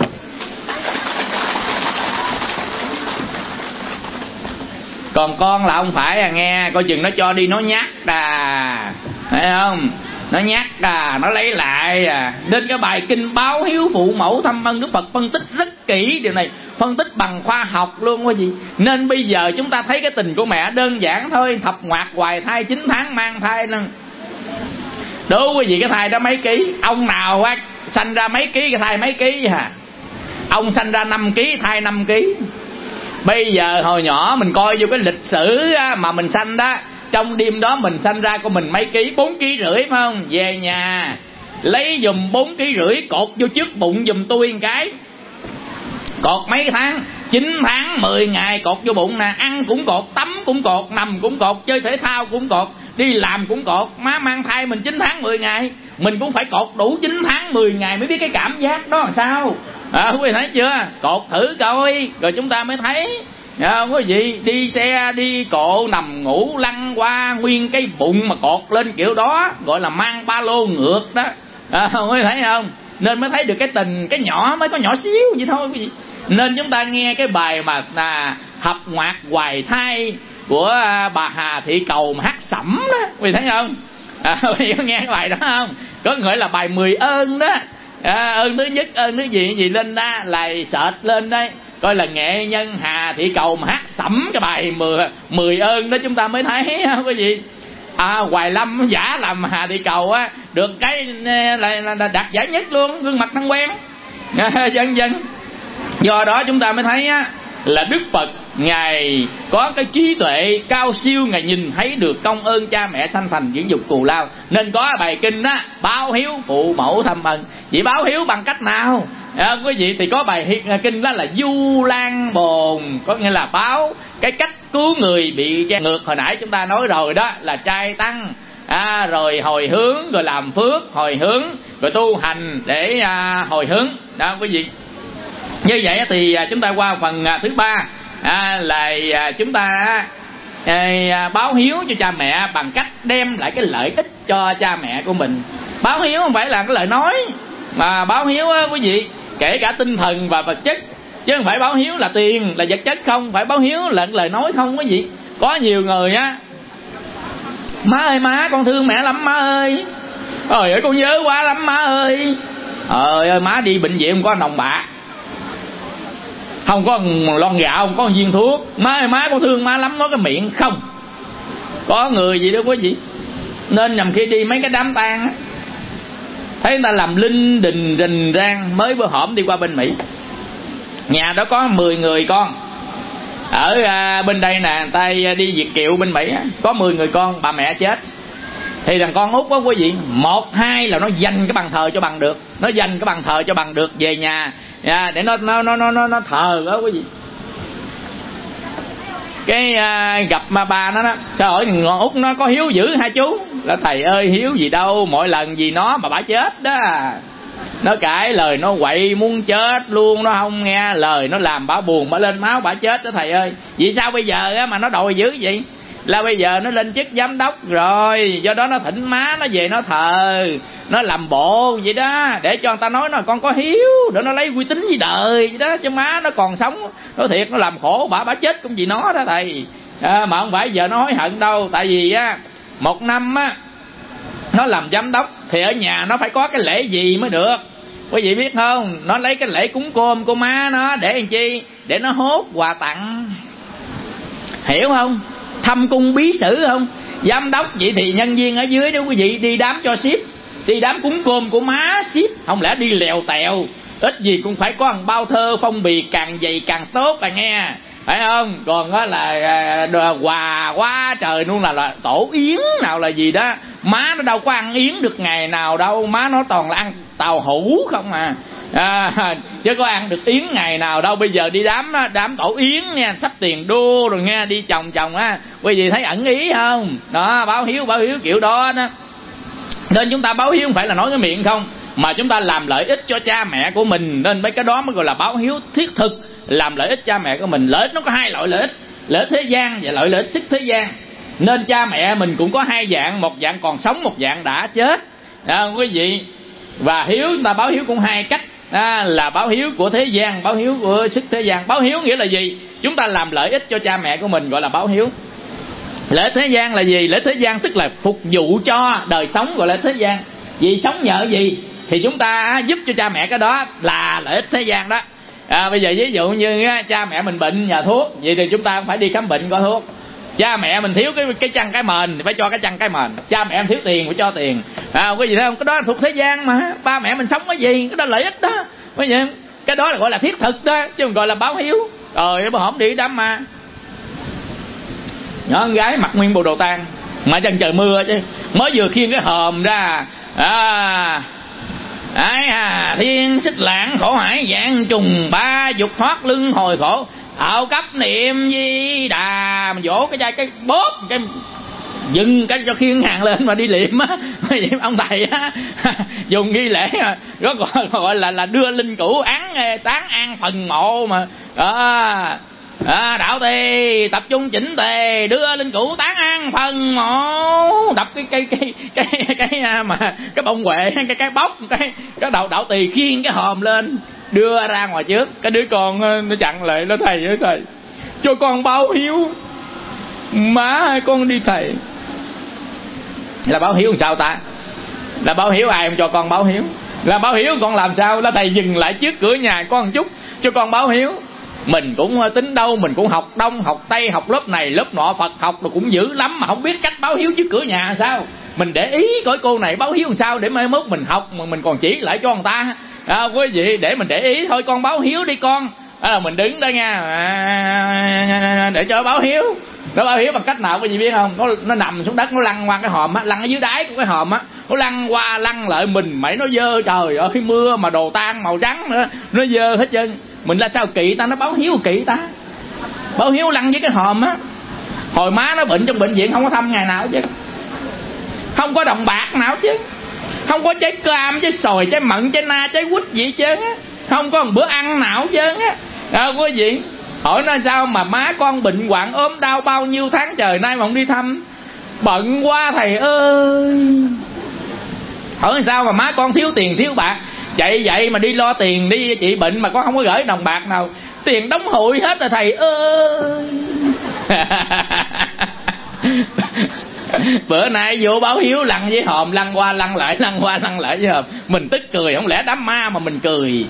Còn con là không phải à nghe, coi chừng nó cho đi nó nhát à, thấy không? Nó nhát à, nó lấy lại à. Nên cái bài kinh báo hiếu phụ mẫu thâm ân, Đức Phật phân tích rất kỹ điều này, phân tích bằng khoa học luôn quý vị. Nên bây giờ chúng ta thấy cái tình của mẹ đơn giản thôi, thập ngoạc hoài thai, chín tháng mang thai nè. Đố quý vị cái thai đó mấy ký? Ông nào á sanh ra mấy ký cái thai mấy ký hả? Ông sanh ra năm ký thai năm ký. Bây giờ hồi nhỏ mình coi vô cái lịch sử mà mình sanh đó, trong đêm đó mình sanh ra của mình mấy ký? Bốn ký rưỡi phải không? Về nhà lấy dùm bốn ký rưỡi cột vô trước bụng dùm tôi một cái. Cột mấy tháng? Chín tháng mười ngày cột vô bụng nè. Ăn cũng cột, tắm cũng cột, nằm cũng cột, chơi thể thao cũng cột, đi làm cũng cột. Má mang thai mình chín tháng mười ngày, mình cũng phải cột đủ chín tháng mười ngày mới biết cái cảm giác đó làm sao. À, quý vị thấy chưa? Cột thử coi rồi chúng ta mới thấy. À, quý vị đi xe đi cộ nằm ngủ lăn qua nguyên cái bụng mà cột lên kiểu đó gọi là mang ba lô ngược đó. À, quý vị thấy không? Nên mới thấy được cái tình cái nhỏ mới có nhỏ xíu vậy thôi quý vị. Nên chúng ta nghe cái bài mà à, Hợp Ngoạc Hoài Thai của à, bà Hà Thị Cầu mà hát sẩm đó, quý vị thấy không? À, quý vị có nghe cái bài đó không? Có gọi là bài mười ơn đó. À, ơn thứ nhất, ơn thứ gì gì lên đó lại sệt lên đây coi là nghệ nhân Hà Thị Cầu mà hát sẩm cái bài mười, mười ơn đó chúng ta mới thấy quý vị. À, Hoài Lâm giả làm Hà Thị Cầu á được cái là, là, là đạt giải nhất luôn, gương mặt thân quen dân dân. Do đó chúng ta mới thấy á là Đức Phật ngài có cái trí tuệ cao siêu, ngài nhìn thấy được công ơn cha mẹ sanh thành dưỡng dục cù lao, nên có bài kinh đó báo hiếu phụ mẫu thăm ân. Vậy báo hiếu bằng cách nào? À, quý vị thì có bài kinh đó là Du Lan Bồn, có nghĩa là báo cái cách cứu người bị che ngược. Hồi nãy chúng ta nói rồi đó là trai tăng, à, rồi hồi hướng, rồi làm phước hồi hướng, rồi tu hành để à, hồi hướng đó quý vị. Như vậy thì chúng ta qua phần thứ ba, à, là chúng ta à, báo hiếu cho cha mẹ bằng cách đem lại cái lợi ích cho cha mẹ của mình. Báo hiếu không phải là cái lời nói, mà báo hiếu á quý vị, kể cả tinh thần và vật chất, chứ không phải báo hiếu là tiền là vật chất không, phải báo hiếu là lời nói không quý vị. Có nhiều người á, má ơi má con thương mẹ lắm má ơi, trời ơi con nhớ quá lắm má ơi, trời ơi má đi bệnh viện không có đồng bạc, không có lon gạo, không có một viên thuốc, má ơi má con thương má lắm, nói cái miệng không. Có người gì đó quý vị. Nên nhầm khi đi mấy cái đám tang á, thấy người ta làm linh đình rình rang. Mới bữa hổm đi qua bên Mỹ, nhà đó có mười người con. Ở à, bên đây nè, người ta đi Việt kiệu bên Mỹ á, có mười người con, bà mẹ chết. Thì thằng con út đó quý vị, một hai là nó dành cái bàn thờ cho bằng được, nó dành cái bàn thờ cho bằng được về nhà à, để nó nó nó nó nó thờ đó quý vị. Cái à, gặp mà bà nó đó, sao hỏi con út nó có hiếu dữ hả chú? Là thầy ơi hiếu gì đâu, mỗi lần gì nó mà bà chết đó, nó cãi lời nó quậy muốn chết luôn, nó không nghe lời, nó làm bà buồn, bà lên máu, bà chết đó thầy ơi. Vì sao bây giờ á mà nó đòi dữ vậy? Là bây giờ nó lên chức giám đốc rồi, do đó nó thỉnh má nó về nó thờ, nó làm bộ vậy đó, để cho người ta nói nó con có hiếu, để nó lấy uy tín với đời vậy đó. Chứ má nó còn sống, nói thiệt nó làm khổ bà, bà chết cũng vì nó đó thầy. À, mà không phải giờ nó hối hận đâu. Tại vì á một năm á nó làm giám đốc thì ở nhà nó phải có cái lễ gì mới được, quý vị biết không? Nó lấy cái lễ cúng cơm của má nó để làm chi? Để nó hốt quà tặng, hiểu không? Thăm cung bí sử không? Giám đốc vậy thì nhân viên ở dưới đó quý vị đi đám cho ship, đi đám cúng cơm của má ship, không lẽ đi lèo tèo, ít gì cũng phải có một bao thơ phong bì càng dày càng tốt à nghe, phải không? Còn đó là quà quá trời luôn, là, là tổ yến nào là gì đó, má nó đâu có ăn yến được ngày nào đâu, má nó toàn là ăn tàu hũ không à. À, chứ có ăn được yến ngày nào đâu. Bây giờ đi đám đám tổ yến nha, sắp tiền đô rồi nghe, đi chồng chồng á, quý vị thấy ẩn ý không? Đó, báo hiếu báo hiếu kiểu đó đó. Nên chúng ta báo hiếu không phải là nói cái miệng không, mà chúng ta làm lợi ích cho cha mẹ của mình, nên mấy cái đó mới gọi là báo hiếu thiết thực, làm lợi ích cha mẹ của mình. Lợi ích nó có hai loại lợi ích, lợi ích thế gian và lợi ích sức thế gian. Nên cha mẹ mình cũng có hai dạng, một dạng còn sống, một dạng đã chết à, quý vị. Và hiếu chúng ta báo hiếu cũng hai cách. À, là báo hiếu của thế gian, báo hiếu của sức thế gian. Báo hiếu nghĩa là gì? Chúng ta làm lợi ích cho cha mẹ của mình gọi là báo hiếu. Lợi ích thế gian là gì? Lợi ích thế gian tức là phục vụ cho đời sống gọi là thế gian. Vì sống nhờ gì thì chúng ta giúp cho cha mẹ, cái đó là lợi ích thế gian đó. À, bây giờ ví dụ như á, cha mẹ mình bệnh nhờ thuốc, vậy thì chúng ta phải đi khám bệnh có thuốc. Cha mẹ mình thiếu cái cái chăn cái mền thì phải cho cái chăn cái mền. Cha mẹ mình thiếu tiền phải cho tiền. À, cái gì thấy không? Cái đó là thuộc thế gian mà. Ba mẹ mình sống cái gì? Cái đó lợi ích đó. Cái gì? Cái đó là gọi là thiết thực đó, chứ không gọi là báo hiếu. Rồi bữa hổm đi đám mà nhỏ con gái mặc nguyên bộ đồ tang mà chân trời mưa chứ, mới vừa khiêng cái hòm ra. À, ái hà thiên xích lãng khổ hải dạng trùng ba dục thoát lưng hồi khổ thạo cấp niệm di đà, mà vỗ cái chai cái bóp cái dừng cái cho khiêng hàng lên mà đi liệm á. Ông thầy á dùng nghi lễ rất gọi, gọi là là đưa linh cữu án tán an phần mộ mà đó. À, đạo tỳ tập trung chỉnh tề, đưa linh cữu tán ăn phần mộ, đập cái cái cái cái cái, cái mà cái bông huệ, cái cái bóc, cái cái đầu đạo tỳ khiêng cái hòm lên đưa ra ngoài trước. Cái đứa con nó chặn lại, nó thầy ơi thầy, cho con báo hiếu, má ơi con đi thầy. Là báo hiếu làm sao ta? Là báo hiếu ai không cho con báo hiếu? Là báo hiếu con làm sao? Là thầy dừng lại trước cửa nhà con một chút cho con báo hiếu. Mình cũng tính đâu, mình cũng học đông học tây, học lớp này lớp nọ, Phật học rồi cũng dữ lắm mà không biết cách báo hiếu trước cửa nhà sao. Mình để ý coi cô này báo hiếu làm sao để mai mốt mình học mà mình còn chỉ lại cho người ta. À, quý vị để mình để ý thôi, con báo hiếu đi con. À, mình đứng đó nha, à, để cho báo hiếu. Nó báo hiếu bằng cách nào quý vị biết không? Nó nó nằm xuống đất, nó lăn qua cái hòm á, lăn ở dưới đáy của cái hòm á, nó lăn qua lăn lại mình mày nó dơ, trời ơi mưa mà đồ tan màu trắng nữa, nó dơ hết trơn. Mình là sao kỵ ta, nó báo hiếu kỵ ta. Báo hiếu lăn với cái hòm á. Hồi má nó bệnh trong bệnh viện không có thăm ngày nào chứ, không có đồng bạc nào chứ, không có trái cam, trái xoài, trái mận, trái na, trái quýt gì hết trơn á, không có một bữa ăn nào hết trơn á. À, quý vị hỏi nó sao mà má con bệnh hoạn ốm đau bao nhiêu tháng trời nay mà không đi thăm? Bận quá thầy ơi. Hỏi sao mà má con thiếu tiền thiếu bạc, chạy vậy mà đi lo tiền đi trị bệnh mà con không có gửi đồng bạc nào, tiền đóng hụi hết rồi thầy ơi. Bữa nay vô báo hiếu lăn với hòm, lăn qua lăn lại, lăn qua lăn lại với hòm. Mình tức cười, không lẽ đám ma mà mình cười.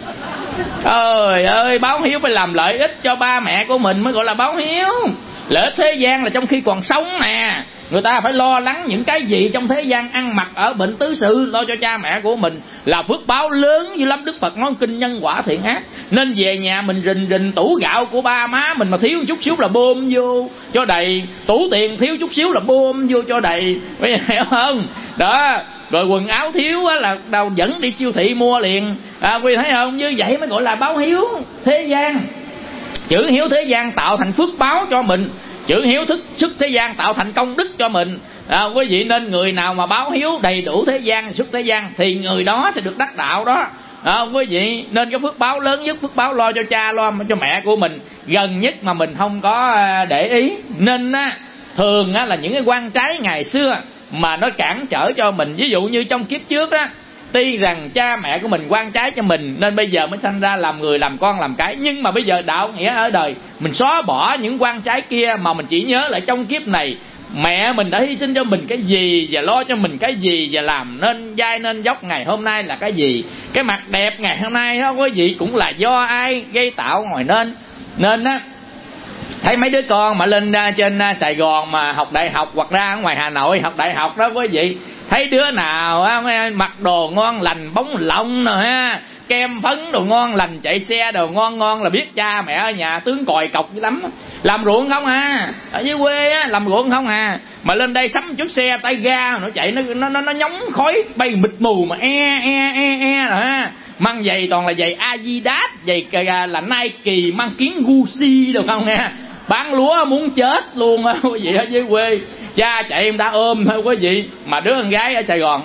Trời ơi, báo hiếu phải làm lợi ích cho ba mẹ của mình mới gọi là báo hiếu. Lợi ích thế gian là trong khi còn sống nè, người ta phải lo lắng những cái gì trong thế gian, ăn mặc ở bệnh tứ sự, lo cho cha mẹ của mình là phước báo lớn dữ lắm. Đức Phật nói kinh nhân quả thiện ác, nên về nhà mình rình rình tủ gạo của ba má mình mà thiếu chút xíu là bơm vô cho đầy, tủ tiền thiếu chút xíu là bơm vô cho đầy, phải hiểu không? Đó, rồi quần áo thiếu là đâu dẫn đi siêu thị mua liền. À, quý thấy không? Như vậy mới gọi là báo hiếu thế gian. Chữ hiếu thế gian tạo thành phước báo cho mình, chữ hiếu thức sức thế gian tạo thành công đức cho mình. À, quý vị nên người nào mà báo hiếu đầy đủ thế gian, sức thế gian thì người đó sẽ được đắc đạo đó. À, quý vị nên cái phước báo lớn nhất, phước báo lo cho cha lo cho mẹ của mình gần nhất mà mình không có để ý. Nên á, thường á, là những cái quan trái ngày xưa mà nó cản trở cho mình. Ví dụ như trong kiếp trước á, tuy rằng cha mẹ của mình quan trái cho mình nên bây giờ mới sanh ra làm người làm con làm cái, nhưng mà bây giờ đạo nghĩa ở đời mình xóa bỏ những quan trái kia mà mình chỉ nhớ lại trong kiếp này mẹ mình đã hy sinh cho mình cái gì và lo cho mình cái gì và làm nên dai nên dốc ngày hôm nay là cái gì, cái mặt đẹp ngày hôm nay đó quý vị cũng là do ai gây tạo ngoài nên. Nên á, thấy mấy đứa con mà lên trên Sài Gòn mà học đại học hoặc ra ngoài Hà Nội học đại học đó quý vị, thấy đứa nào á, mặc đồ ngon lành, bóng lông rồi ha, kem phấn đồ ngon lành, chạy xe đồ ngon ngon là biết cha mẹ ở nhà tướng còi cọc dữ lắm. Làm ruộng không à, ở dưới quê á làm ruộng không à, mà lên đây sắm chiếc xe tay ga nó chạy nó nó nó nhóng khói bay mịt mù mà e e e e rồi ha. Mang giày toàn là giày Adidas, giày là Nike, mang kiến Gucci đâu không nha. Bán lúa muốn chết luôn á quý vị ở dưới quê. Cha chạy em đã ôm thôi quý vị. Mà đứa con gái ở Sài Gòn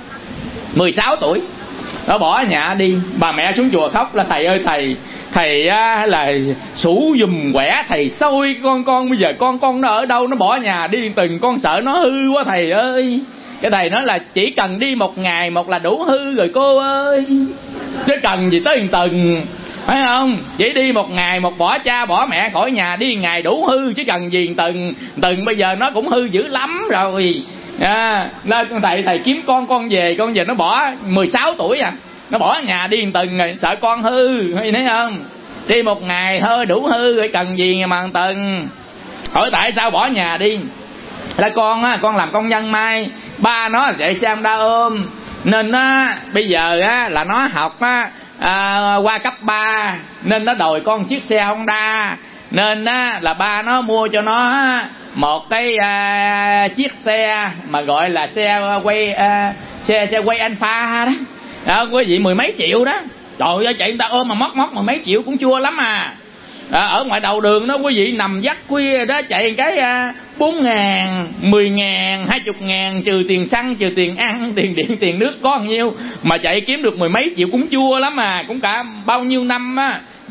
mười sáu tuổi, nó bỏ nhà đi, bà mẹ xuống chùa khóc là thầy ơi thầy, thầy á, là sủ giùm quẻ, thầy xôi con con bây giờ con con nó ở đâu, nó bỏ nhà đi từng, con sợ nó hư quá thầy ơi. Cái thầy nói là chỉ cần đi một ngày một là đủ hư rồi cô ơi, chứ cần gì tới từng, phải không? Chỉ đi một ngày một, bỏ cha bỏ mẹ khỏi nhà đi ngày đủ hư, chứ cần gì từng từng, bây giờ nó cũng hư dữ lắm rồi. À, nên thầy thầy kiếm con con về, con về nó bỏ mười sáu tuổi à, nó bỏ nhà đi từng rồi, sợ con hư, hay thấy không? Đi một ngày thôi đủ hư rồi, cần gì mà từng. Hỏi tại sao bỏ nhà đi? Là con á, con làm công nhân may, ba nó chạy xe Honda ôm, nên á bây giờ á là nó học á à, qua cấp ba nên nó đòi con chiếc xe Honda, nên á là ba nó mua cho nó một cái à, chiếc xe mà gọi là xe quay à, xe xe quay Alpha đó. Đó quý vị, mười mấy triệu đó. Trời ơi, chạy người ta ôm mà móc móc mười mấy triệu cũng chua lắm à. À, ở ngoài đầu đường đó quý vị, nằm dắt khuya đó chạy cái à, bốn ngàn, mười ngàn, hai chục ngàn, trừ tiền xăng, trừ tiền ăn, tiền điện, tiền nước có bao nhiêu, mà chạy kiếm được mười mấy triệu cũng chua lắm à. Cũng cả bao nhiêu năm á,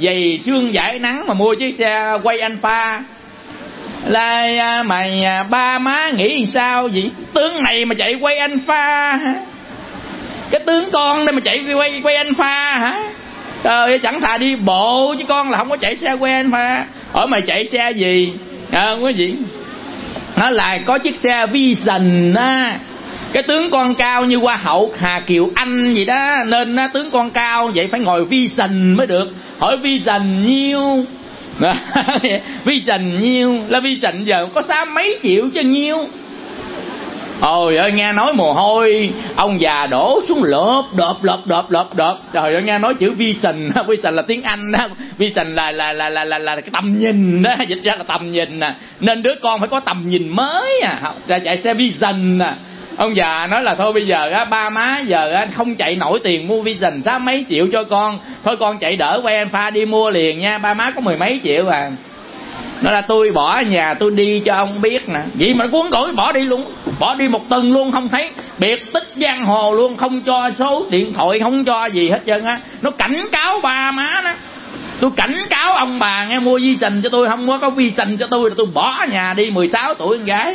giày xương giải nắng mà mua chiếc xe quay Alpha. Là mày ba má nghĩ sao vậy? Tướng này mà chạy quay Alpha hả? Cái tướng con đây mà chạy quay quay Alpha hả? Trời ơi, chẳng thà đi bộ chứ con là không có chạy xe quay Alpha. Hỏi mày chạy xe gì? À, quý vị, nó là có chiếc xe Vision á. Cái tướng con cao như Hoa hậu Hà Kiều Anh vậy đó, nên á, tướng con cao vậy phải ngồi Vision mới được. Hỏi Vision nhiêu? Vision nhiêu? Là Vision giờ có sáu mấy triệu chứ nhiêu. Ôi ơi, nghe nói mồ hôi ông già đổ xuống lợp đợp lợp đợp lợp đợp. Trời ơi, nghe nói chữ vision, vision là tiếng Anh đó, vision là là là là là, là cái tầm nhìn đó, dịch ra là tầm nhìn nè. Nên đứa con phải có tầm nhìn mới à, chạy xe vision nè. Ông già nói là thôi bây giờ á, ba má giờ á không chạy nổi tiền mua vision sáu mấy triệu cho con, thôi con chạy đỡ quay Alpha đi mua liền nha, ba má có mười mấy triệu à. Nó là tôi bỏ nhà tôi đi cho ông biết nè. Vậy mà cuốn cổ bỏ đi luôn, bỏ đi một tuần luôn không thấy, biệt tích giang hồ luôn, không cho số điện thoại, không cho gì hết trơn á. Nó cảnh cáo ba má đó, tôi cảnh cáo ông bà nghe, mua Vision cho tôi, không có có Vision cho tôi là tôi bỏ nhà đi. Mười sáu tuổi con gái,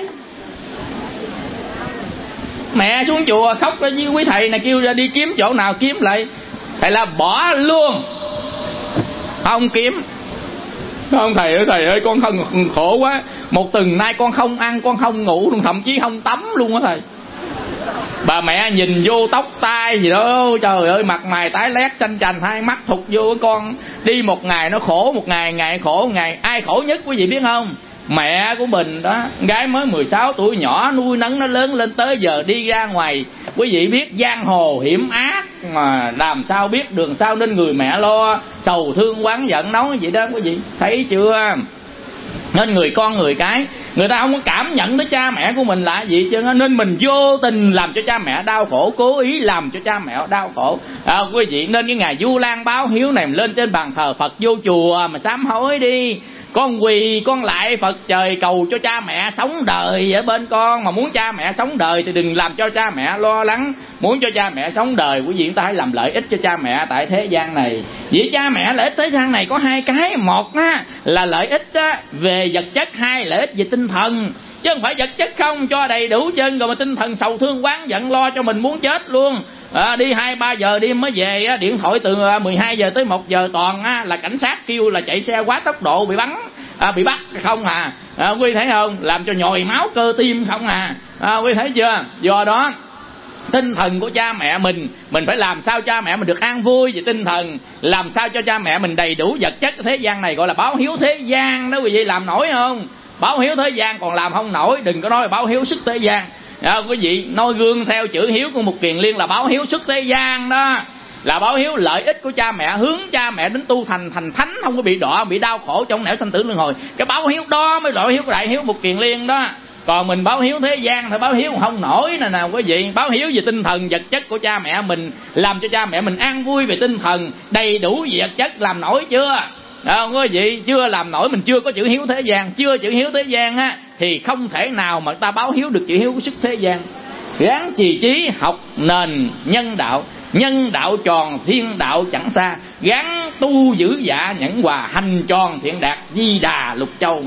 mẹ xuống chùa khóc với quý thầy này, kêu ra đi kiếm chỗ nào kiếm lại. Thầy là bỏ luôn, không kiếm. Không thầy ơi, thầy ơi con thân khổ quá, một tuần nay con không ăn, con không ngủ luôn, thậm chí không tắm luôn á thầy. Bà mẹ nhìn vô tóc tai gì đó, trời ơi mặt mày tái lét xanh chành, hai mắt thụt vô. Con đi một ngày nó khổ một ngày, ngày khổ một ngày. Ai khổ nhất quý vị biết không? Mẹ của mình đó. Gái mới mười sáu tuổi nhỏ nuôi nấng nó lớn lên tới giờ đi ra ngoài, quý vị biết giang hồ hiểm ác mà làm sao biết đường sao, nên người mẹ lo sầu thương oán giận nói vậy đó quý vị, thấy chưa? Nên người con người cái người ta không có cảm nhận tới cha mẹ của mình là gì chứ, nên mình vô tình làm cho cha mẹ đau khổ, cố ý làm cho cha mẹ đau khổ à, quý vị. Nên cái ngày Vu Lan báo hiếu này lên trên bàn thờ Phật, vô chùa mà sám hối đi, con quỳ con lại Phật trời, cầu cho cha mẹ sống đời ở bên con. Mà muốn cha mẹ sống đời thì đừng làm cho cha mẹ lo lắng. Muốn cho cha mẹ sống đời, quý vị chúng ta hãy làm lợi ích cho cha mẹ tại thế gian này. Vì cha mẹ lợi ích thế gian này có hai cái, một á, là lợi ích á, về vật chất, hai lợi ích về tinh thần. Chứ không phải vật chất không cho đầy đủ chân rồi mà tinh thần sầu thương oán giận lo cho mình muốn chết luôn. À, đi hai ba giờ đêm mới về á, điện thoại từ mười hai giờ tới một giờ toàn á, là cảnh sát kêu là chạy xe quá tốc độ bị bắn, à, bị bắt không à, à quý thấy không, làm cho nhồi máu cơ tim không à, à quý thấy chưa? Do đó tinh thần của cha mẹ mình, mình phải làm sao cha mẹ mình được an vui về tinh thần, làm sao cho cha mẹ mình đầy đủ vật chất. Thế gian này gọi là báo hiếu thế gian đó quý vị, làm nổi không? Báo hiếu thế gian còn làm không nổi, đừng có nói báo hiếu sức thế gian. À, quý vị noi gương theo chữ hiếu của Mục Kiền Liên là báo hiếu sức thế gian đó, là báo hiếu lợi ích của cha mẹ, hướng cha mẹ đến tu thành thành thánh, không có bị đọa bị đau khổ trong nẻo sanh tử luân hồi. Cái báo hiếu đó mới loại hiếu đại hiếu Mục Kiền Liên đó. Còn mình báo hiếu thế gian thì báo hiếu không nổi nè nào quý vị. Báo hiếu về tinh thần vật chất của cha mẹ mình, làm cho cha mẹ mình an vui về tinh thần, đầy đủ vật chất, làm nổi chưa? Đó, quý vị chưa làm nổi, mình chưa có chữ hiếu thế gian. Chưa chữ hiếu thế gian á thì không thể nào mà ta báo hiếu được chữ hiếu của sức thế gian. Ráng trì trí học nền nhân đạo, nhân đạo tròn thiên đạo chẳng xa, gắng tu giữ dạ nhẫn hòa, hành tròn thiện đạt di đà lục châu.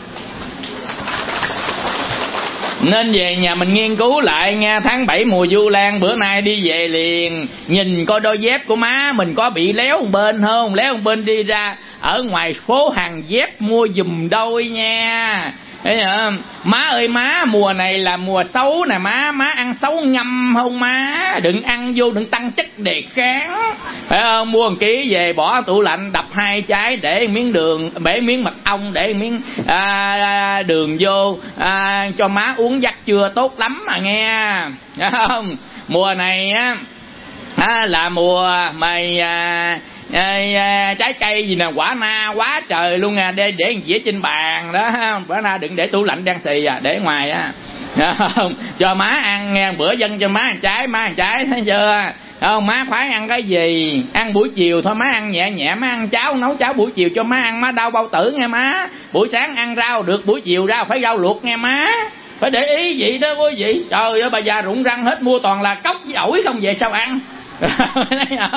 Nên về nhà mình nghiên cứu lại nghe. Tháng bảy mùa Vu Lan bữa nay đi về liền, nhìn coi đôi dép của má mình có bị léo một bên không, léo một bên đi ra ở ngoài phố hàng dép mua giùm đôi nha. Thấy không? Má ơi má, mùa này là mùa xấu nè má, má ăn xấu ngâm không má, đừng ăn vô, đừng tăng chất đề kháng, phải không? Mua một ký về bỏ tủ lạnh, đập hai trái, để miếng đường, bể miếng mật ong, để miếng à, đường vô, à, cho má uống dắt chưa tốt lắm mà nghe, thấy không? Mùa này á à, là mùa mày à, À, à, trái cây gì nè, quả na quá trời luôn à, để để dĩa trên bàn đó, quả na đừng để tủ lạnh đang xì à, để ngoài á, không cho má ăn nghe, bữa dân cho má ăn trái, má ăn trái thấy chưa? Không, má khoái ăn cái gì ăn buổi chiều thôi, má ăn nhẹ nhẹ, má ăn cháo, nấu cháo buổi chiều cho má ăn, má đau bao tử nghe má. Buổi sáng ăn rau được, buổi chiều rau phải rau luộc nghe má, phải để ý vậy đó quý vị. Trời ơi bà già rụng răng hết, mua toàn là cốc với ổi không, về sao ăn? Thấy không?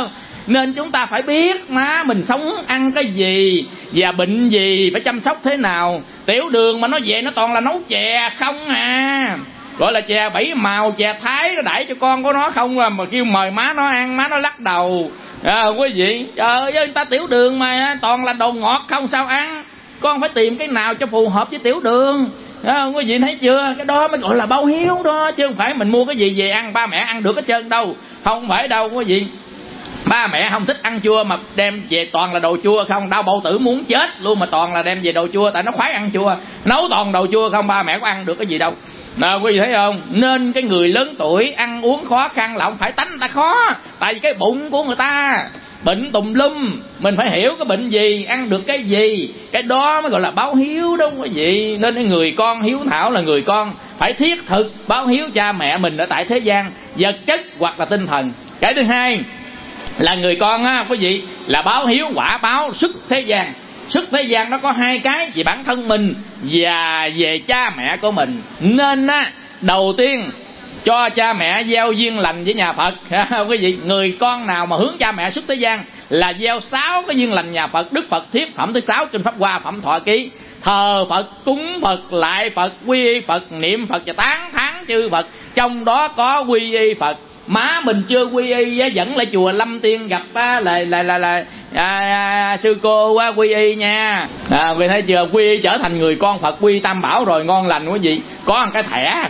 Nên chúng ta phải biết má mình sống ăn cái gì và bệnh gì, phải chăm sóc thế nào. Tiểu đường mà nó về nó toàn là nấu chè không à, gọi là chè bảy màu, chè Thái, nó đẩy cho con của nó không à, mà kêu mời má nó ăn, má nó lắc đầu. À, quý vị, trời ơi, người ta tiểu đường mà toàn là đồ ngọt không sao ăn. Con phải tìm cái nào cho phù hợp với tiểu đường. À, quý vị thấy chưa, cái đó mới gọi là báo hiếu đó, chứ không phải mình mua cái gì về ăn ba mẹ ăn được hết trơn đâu. Không phải đâu quý vị. Ba mẹ không thích ăn chua mà đem về toàn là đồ chua không, đau bao tử muốn chết luôn mà toàn là đem về đồ chua, tại nó khoái ăn chua, nấu toàn đồ chua không, ba mẹ có ăn được cái gì đâu. À, quý vị thấy không? Nên cái người lớn tuổi ăn uống khó khăn là không phải tánh người ta khó, tại vì cái bụng của người ta bệnh tùm lum, mình phải hiểu cái bệnh gì, ăn được cái gì, cái đó mới gọi là báo hiếu đó quý vị. Nên cái người con hiếu thảo là người con phải thiết thực báo hiếu cha mẹ mình ở tại thế gian, vật chất hoặc là tinh thần. Cái thứ hai là người con á quý vị, là báo hiếu quả báo xuất thế gian. Xuất thế gian nó có hai cái, về bản thân mình và về cha mẹ của mình. Nên á, đầu tiên cho cha mẹ gieo duyên lành với nhà Phật. Quý vị, người con nào mà hướng cha mẹ xuất thế gian là gieo sáu cái duyên lành nhà Phật. Đức Phật Thiết Phẩm thứ sáu trên Pháp Hoa Phẩm Thọ Ký: thờ Phật, cúng Phật, lại Phật, quy y Phật, niệm Phật và tán thán chư Phật, trong đó có quy y Phật. Má mình chưa quy y á, dẫn lại chùa Lâm Tiên gặp á, là là là, là à, à, sư cô á, quy y nha. À, quý thấy chưa, quy y trở thành người con Phật, quy y Tam Bảo rồi, ngon lành quý vị. Có một cái thẻ,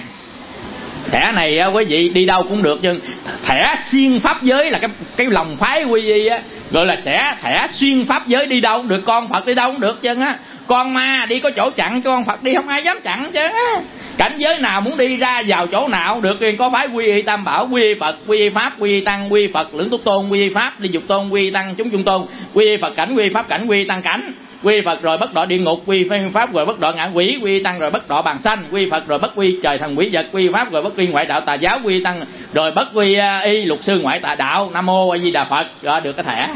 thẻ này á quý vị đi đâu cũng được, nhưng thẻ xuyên pháp giới là cái cái lòng phái quy y á, gọi là sẽ thẻ xuyên pháp giới, đi đâu cũng được, con Phật đi đâu cũng được chân á. Con ma đi có chỗ chặn, con Phật đi không ai dám chặn chứ. Cảnh giới nào muốn đi ra vào chỗ nào cũng được, có phái quy y Tam Bảo, quy y Phật, quy y Pháp, quy y Tăng, quy y Phật, lưỡng túc tôn, quy y Pháp, ly dục tôn, quy y Tăng, chúng trung tôn, quy y Phật cảnh, quy y Pháp cảnh, quy y Tăng cảnh, quy y Phật rồi bất đọa địa ngục, quy y Pháp rồi bất đọa ngạ quỷ, quy y Tăng rồi bất đọa bàn sanh, quy y Phật rồi bất quy trời thần quỷ vật, quy y Pháp rồi bất quy ngoại đạo tà giáo, quy y Tăng rồi bất quy y lục sư ngoại tà đạo. Nam mô A Di Đà Phật. Rồi được cái thẻ.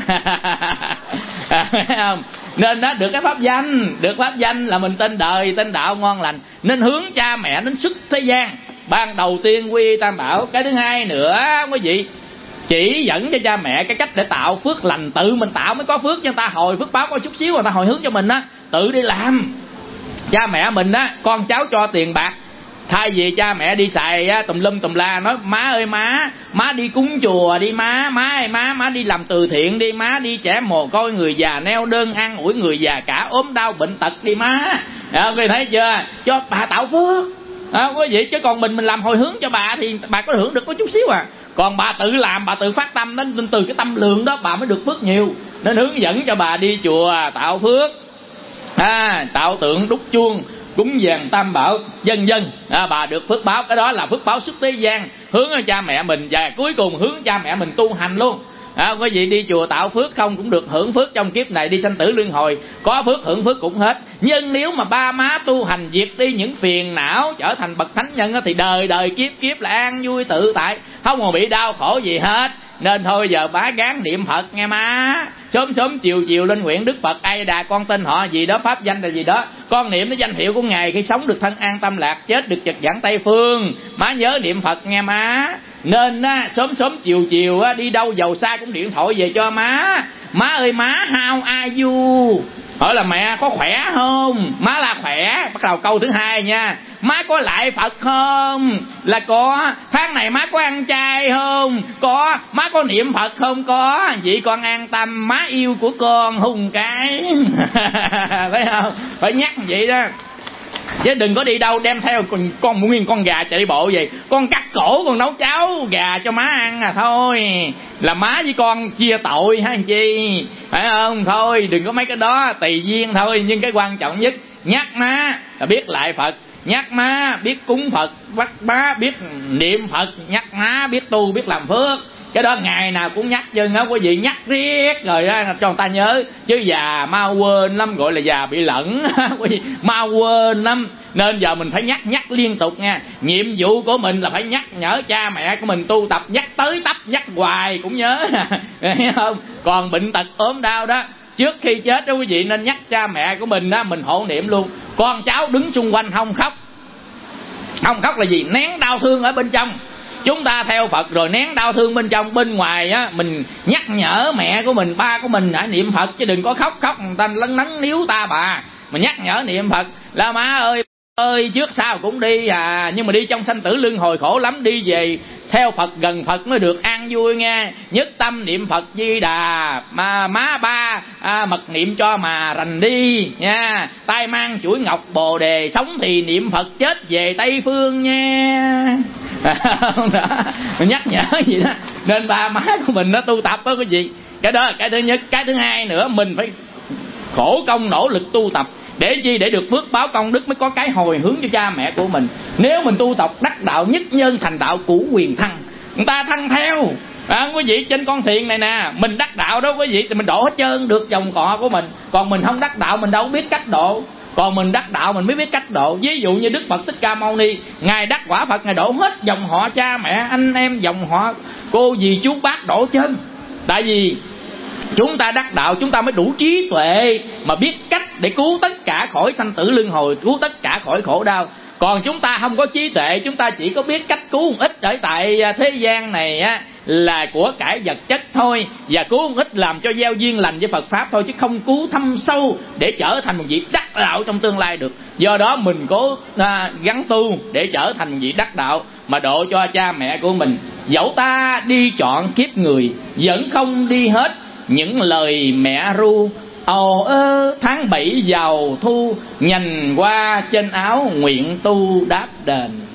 Không? Nên đó được cái pháp danh, được pháp danh là mình tên đời, tên đạo ngon lành. Nên hướng cha mẹ đến xuất thế gian, ban đầu tiên quy y Tam Bảo. Cái thứ hai nữa quý vị, chỉ dẫn cho cha mẹ cái cách để tạo phước lành, tự mình tạo mới có phước. Cho người ta hồi phước báo có chút xíu, người ta hồi hướng cho mình á, tự đi làm. Cha mẹ mình á, con cháu cho tiền bạc, thay vì cha mẹ đi xài á, tùm lum tùm la, nói má ơi má, má đi cúng chùa đi má, má ơi má, má đi làm từ thiện đi má, đi trẻ mồ côi người già neo đơn, ăn ủi người già cả ốm đau bệnh tật đi má. À, quý thấy chưa, cho bà tạo phước. À, quý vị, chứ còn mình mình làm hồi hướng cho bà thì bà có hưởng được có chút xíu à. Còn bà tự làm, bà tự phát tâm, nên từ cái tâm lượng đó bà mới được phước nhiều. Nên hướng dẫn cho bà đi chùa tạo phước, à, tạo tượng đúc chuông, cúng dường Tam Bảo dân dân, à, bà được phước báo. Cái đó là phước báo xuất thế gian, hướng cho cha mẹ mình, và cuối cùng hướng cha mẹ mình tu hành luôn. À, quý vị đi chùa tạo phước không cũng được hưởng phước trong kiếp này, đi sanh tử luân hồi có phước hưởng phước cũng hết. Nhưng nếu mà ba má tu hành diệt đi những phiền não, trở thành bậc thánh nhân thì đời đời kiếp kiếp là an vui tự tại, không còn bị đau khổ gì hết. Nên thôi giờ bá gán niệm Phật nghe má, sớm sớm chiều chiều lên nguyện Đức Phật A Di Đà, con tên họ gì đó, pháp danh là gì đó, con niệm cái danh hiệu của Ngài, khi sống được thân an tâm lạc, chết được trực giảng Tây Phương. Má nhớ niệm Phật nghe má. Nên á, sớm sớm chiều chiều á, đi đâu giàu xa cũng điện thoại về cho má. Má ơi má, how are you? Hỏi là mẹ có khỏe không? Má là khỏe. Bắt đầu câu thứ hai nha, má có lại Phật không? Là có. Tháng này má có ăn chay không? Có. Má có niệm Phật không? Có. Vậy con an tâm, má yêu của con hùng cái. Phải không? Phải nhắc vậy đó. Chứ đừng có đi đâu đem theo con, con nguyên con gà chạy bộ vậy, con cắt cổ con nấu cháo gà cho má ăn à, thôi là má với con chia tội hả anh chi, phải không? Thôi đừng có mấy cái đó, tùy duyên thôi. Nhưng cái quan trọng nhất, nhắc má là biết lại Phật, nhắc má biết cúng Phật, bắt má biết niệm Phật, nhắc má biết tu biết làm phước. Cái đó ngày nào cũng nhắc chứ đó quý vị, nhắc riết rồi đó, cho người ta nhớ. Chứ già mau quên lắm, gọi là già bị lẫn. Quý vị mau quên lắm. Nên giờ mình phải nhắc nhắc liên tục nha. Nhiệm vụ của mình là phải nhắc nhở cha mẹ của mình tu tập, nhắc tới tấp nhắc hoài cũng nhớ. Thấy không? Còn bệnh tật ốm đau đó, trước khi chết đó quý vị nên nhắc cha mẹ của mình đó, mình hộ niệm luôn. Con cháu đứng xung quanh không khóc. Không khóc là gì? Nén đau thương ở bên trong. Chúng ta theo Phật rồi nén đau thương bên trong, bên ngoài á mình nhắc nhở mẹ của mình, ba của mình hãy niệm Phật chứ đừng có khóc khóc người ta lấn nấn níu ta bà. Mình nhắc nhở niệm Phật là má ơi ơi trước sau cũng đi à, nhưng mà đi trong sanh tử luân hồi khổ lắm, đi về theo Phật gần Phật mới được an vui nghe. Nhất tâm niệm Phật Di Đà, mà má ba à, mật niệm cho mà rành đi nha. Tay mang chuỗi ngọc bồ đề, sống thì niệm Phật, chết về Tây Phương nha. Mình nhắc nhở gì đó. Nên ba má của mình nó tu tập đó quý vị. Cái đó là cái thứ nhất. Cái thứ hai nữa, mình phải khổ công nỗ lực tu tập. Để chi? Để được phước báo công đức, mới có cái hồi hướng cho cha mẹ của mình. Nếu mình tu tập đắc đạo nhất nhân thành đạo cũ quyền thăng, người ta thăng theo à, quý vị. Trên con thuyền này nè, mình đắc đạo đó quý vị thì mình đổ hết trơn được dòng cọ của mình. Còn mình không đắc đạo mình đâu biết cách độ. Còn mình đắc đạo mình mới biết cách độ. Ví dụ như Đức Phật Thích Ca Mâu Ni, ngài đắc quả Phật, ngài đổ hết dòng họ cha mẹ anh em, dòng họ cô dì chú bác đổ chân. Tại vì chúng ta đắc đạo, chúng ta mới đủ trí tuệ mà biết cách để cứu tất cả khỏi sanh tử luân hồi, cứu tất cả khỏi khổ đau. Còn chúng ta không có trí tuệ, chúng ta chỉ có biết cách cứu một ít ở tại thế gian này á, là của cải vật chất thôi, và cứu một ít làm cho gieo duyên lành với Phật Pháp thôi, chứ không cứu thâm sâu để trở thành một vị đắc đạo trong tương lai được. Do đó mình cố à, gắng tu để trở thành một vị đắc đạo mà độ cho cha mẹ của mình. Dẫu ta đi chọn kiếp người, vẫn không đi hết những lời mẹ ru. Ồ ơ tháng bảy vào thu, nhành qua trên áo nguyện tu đáp đền.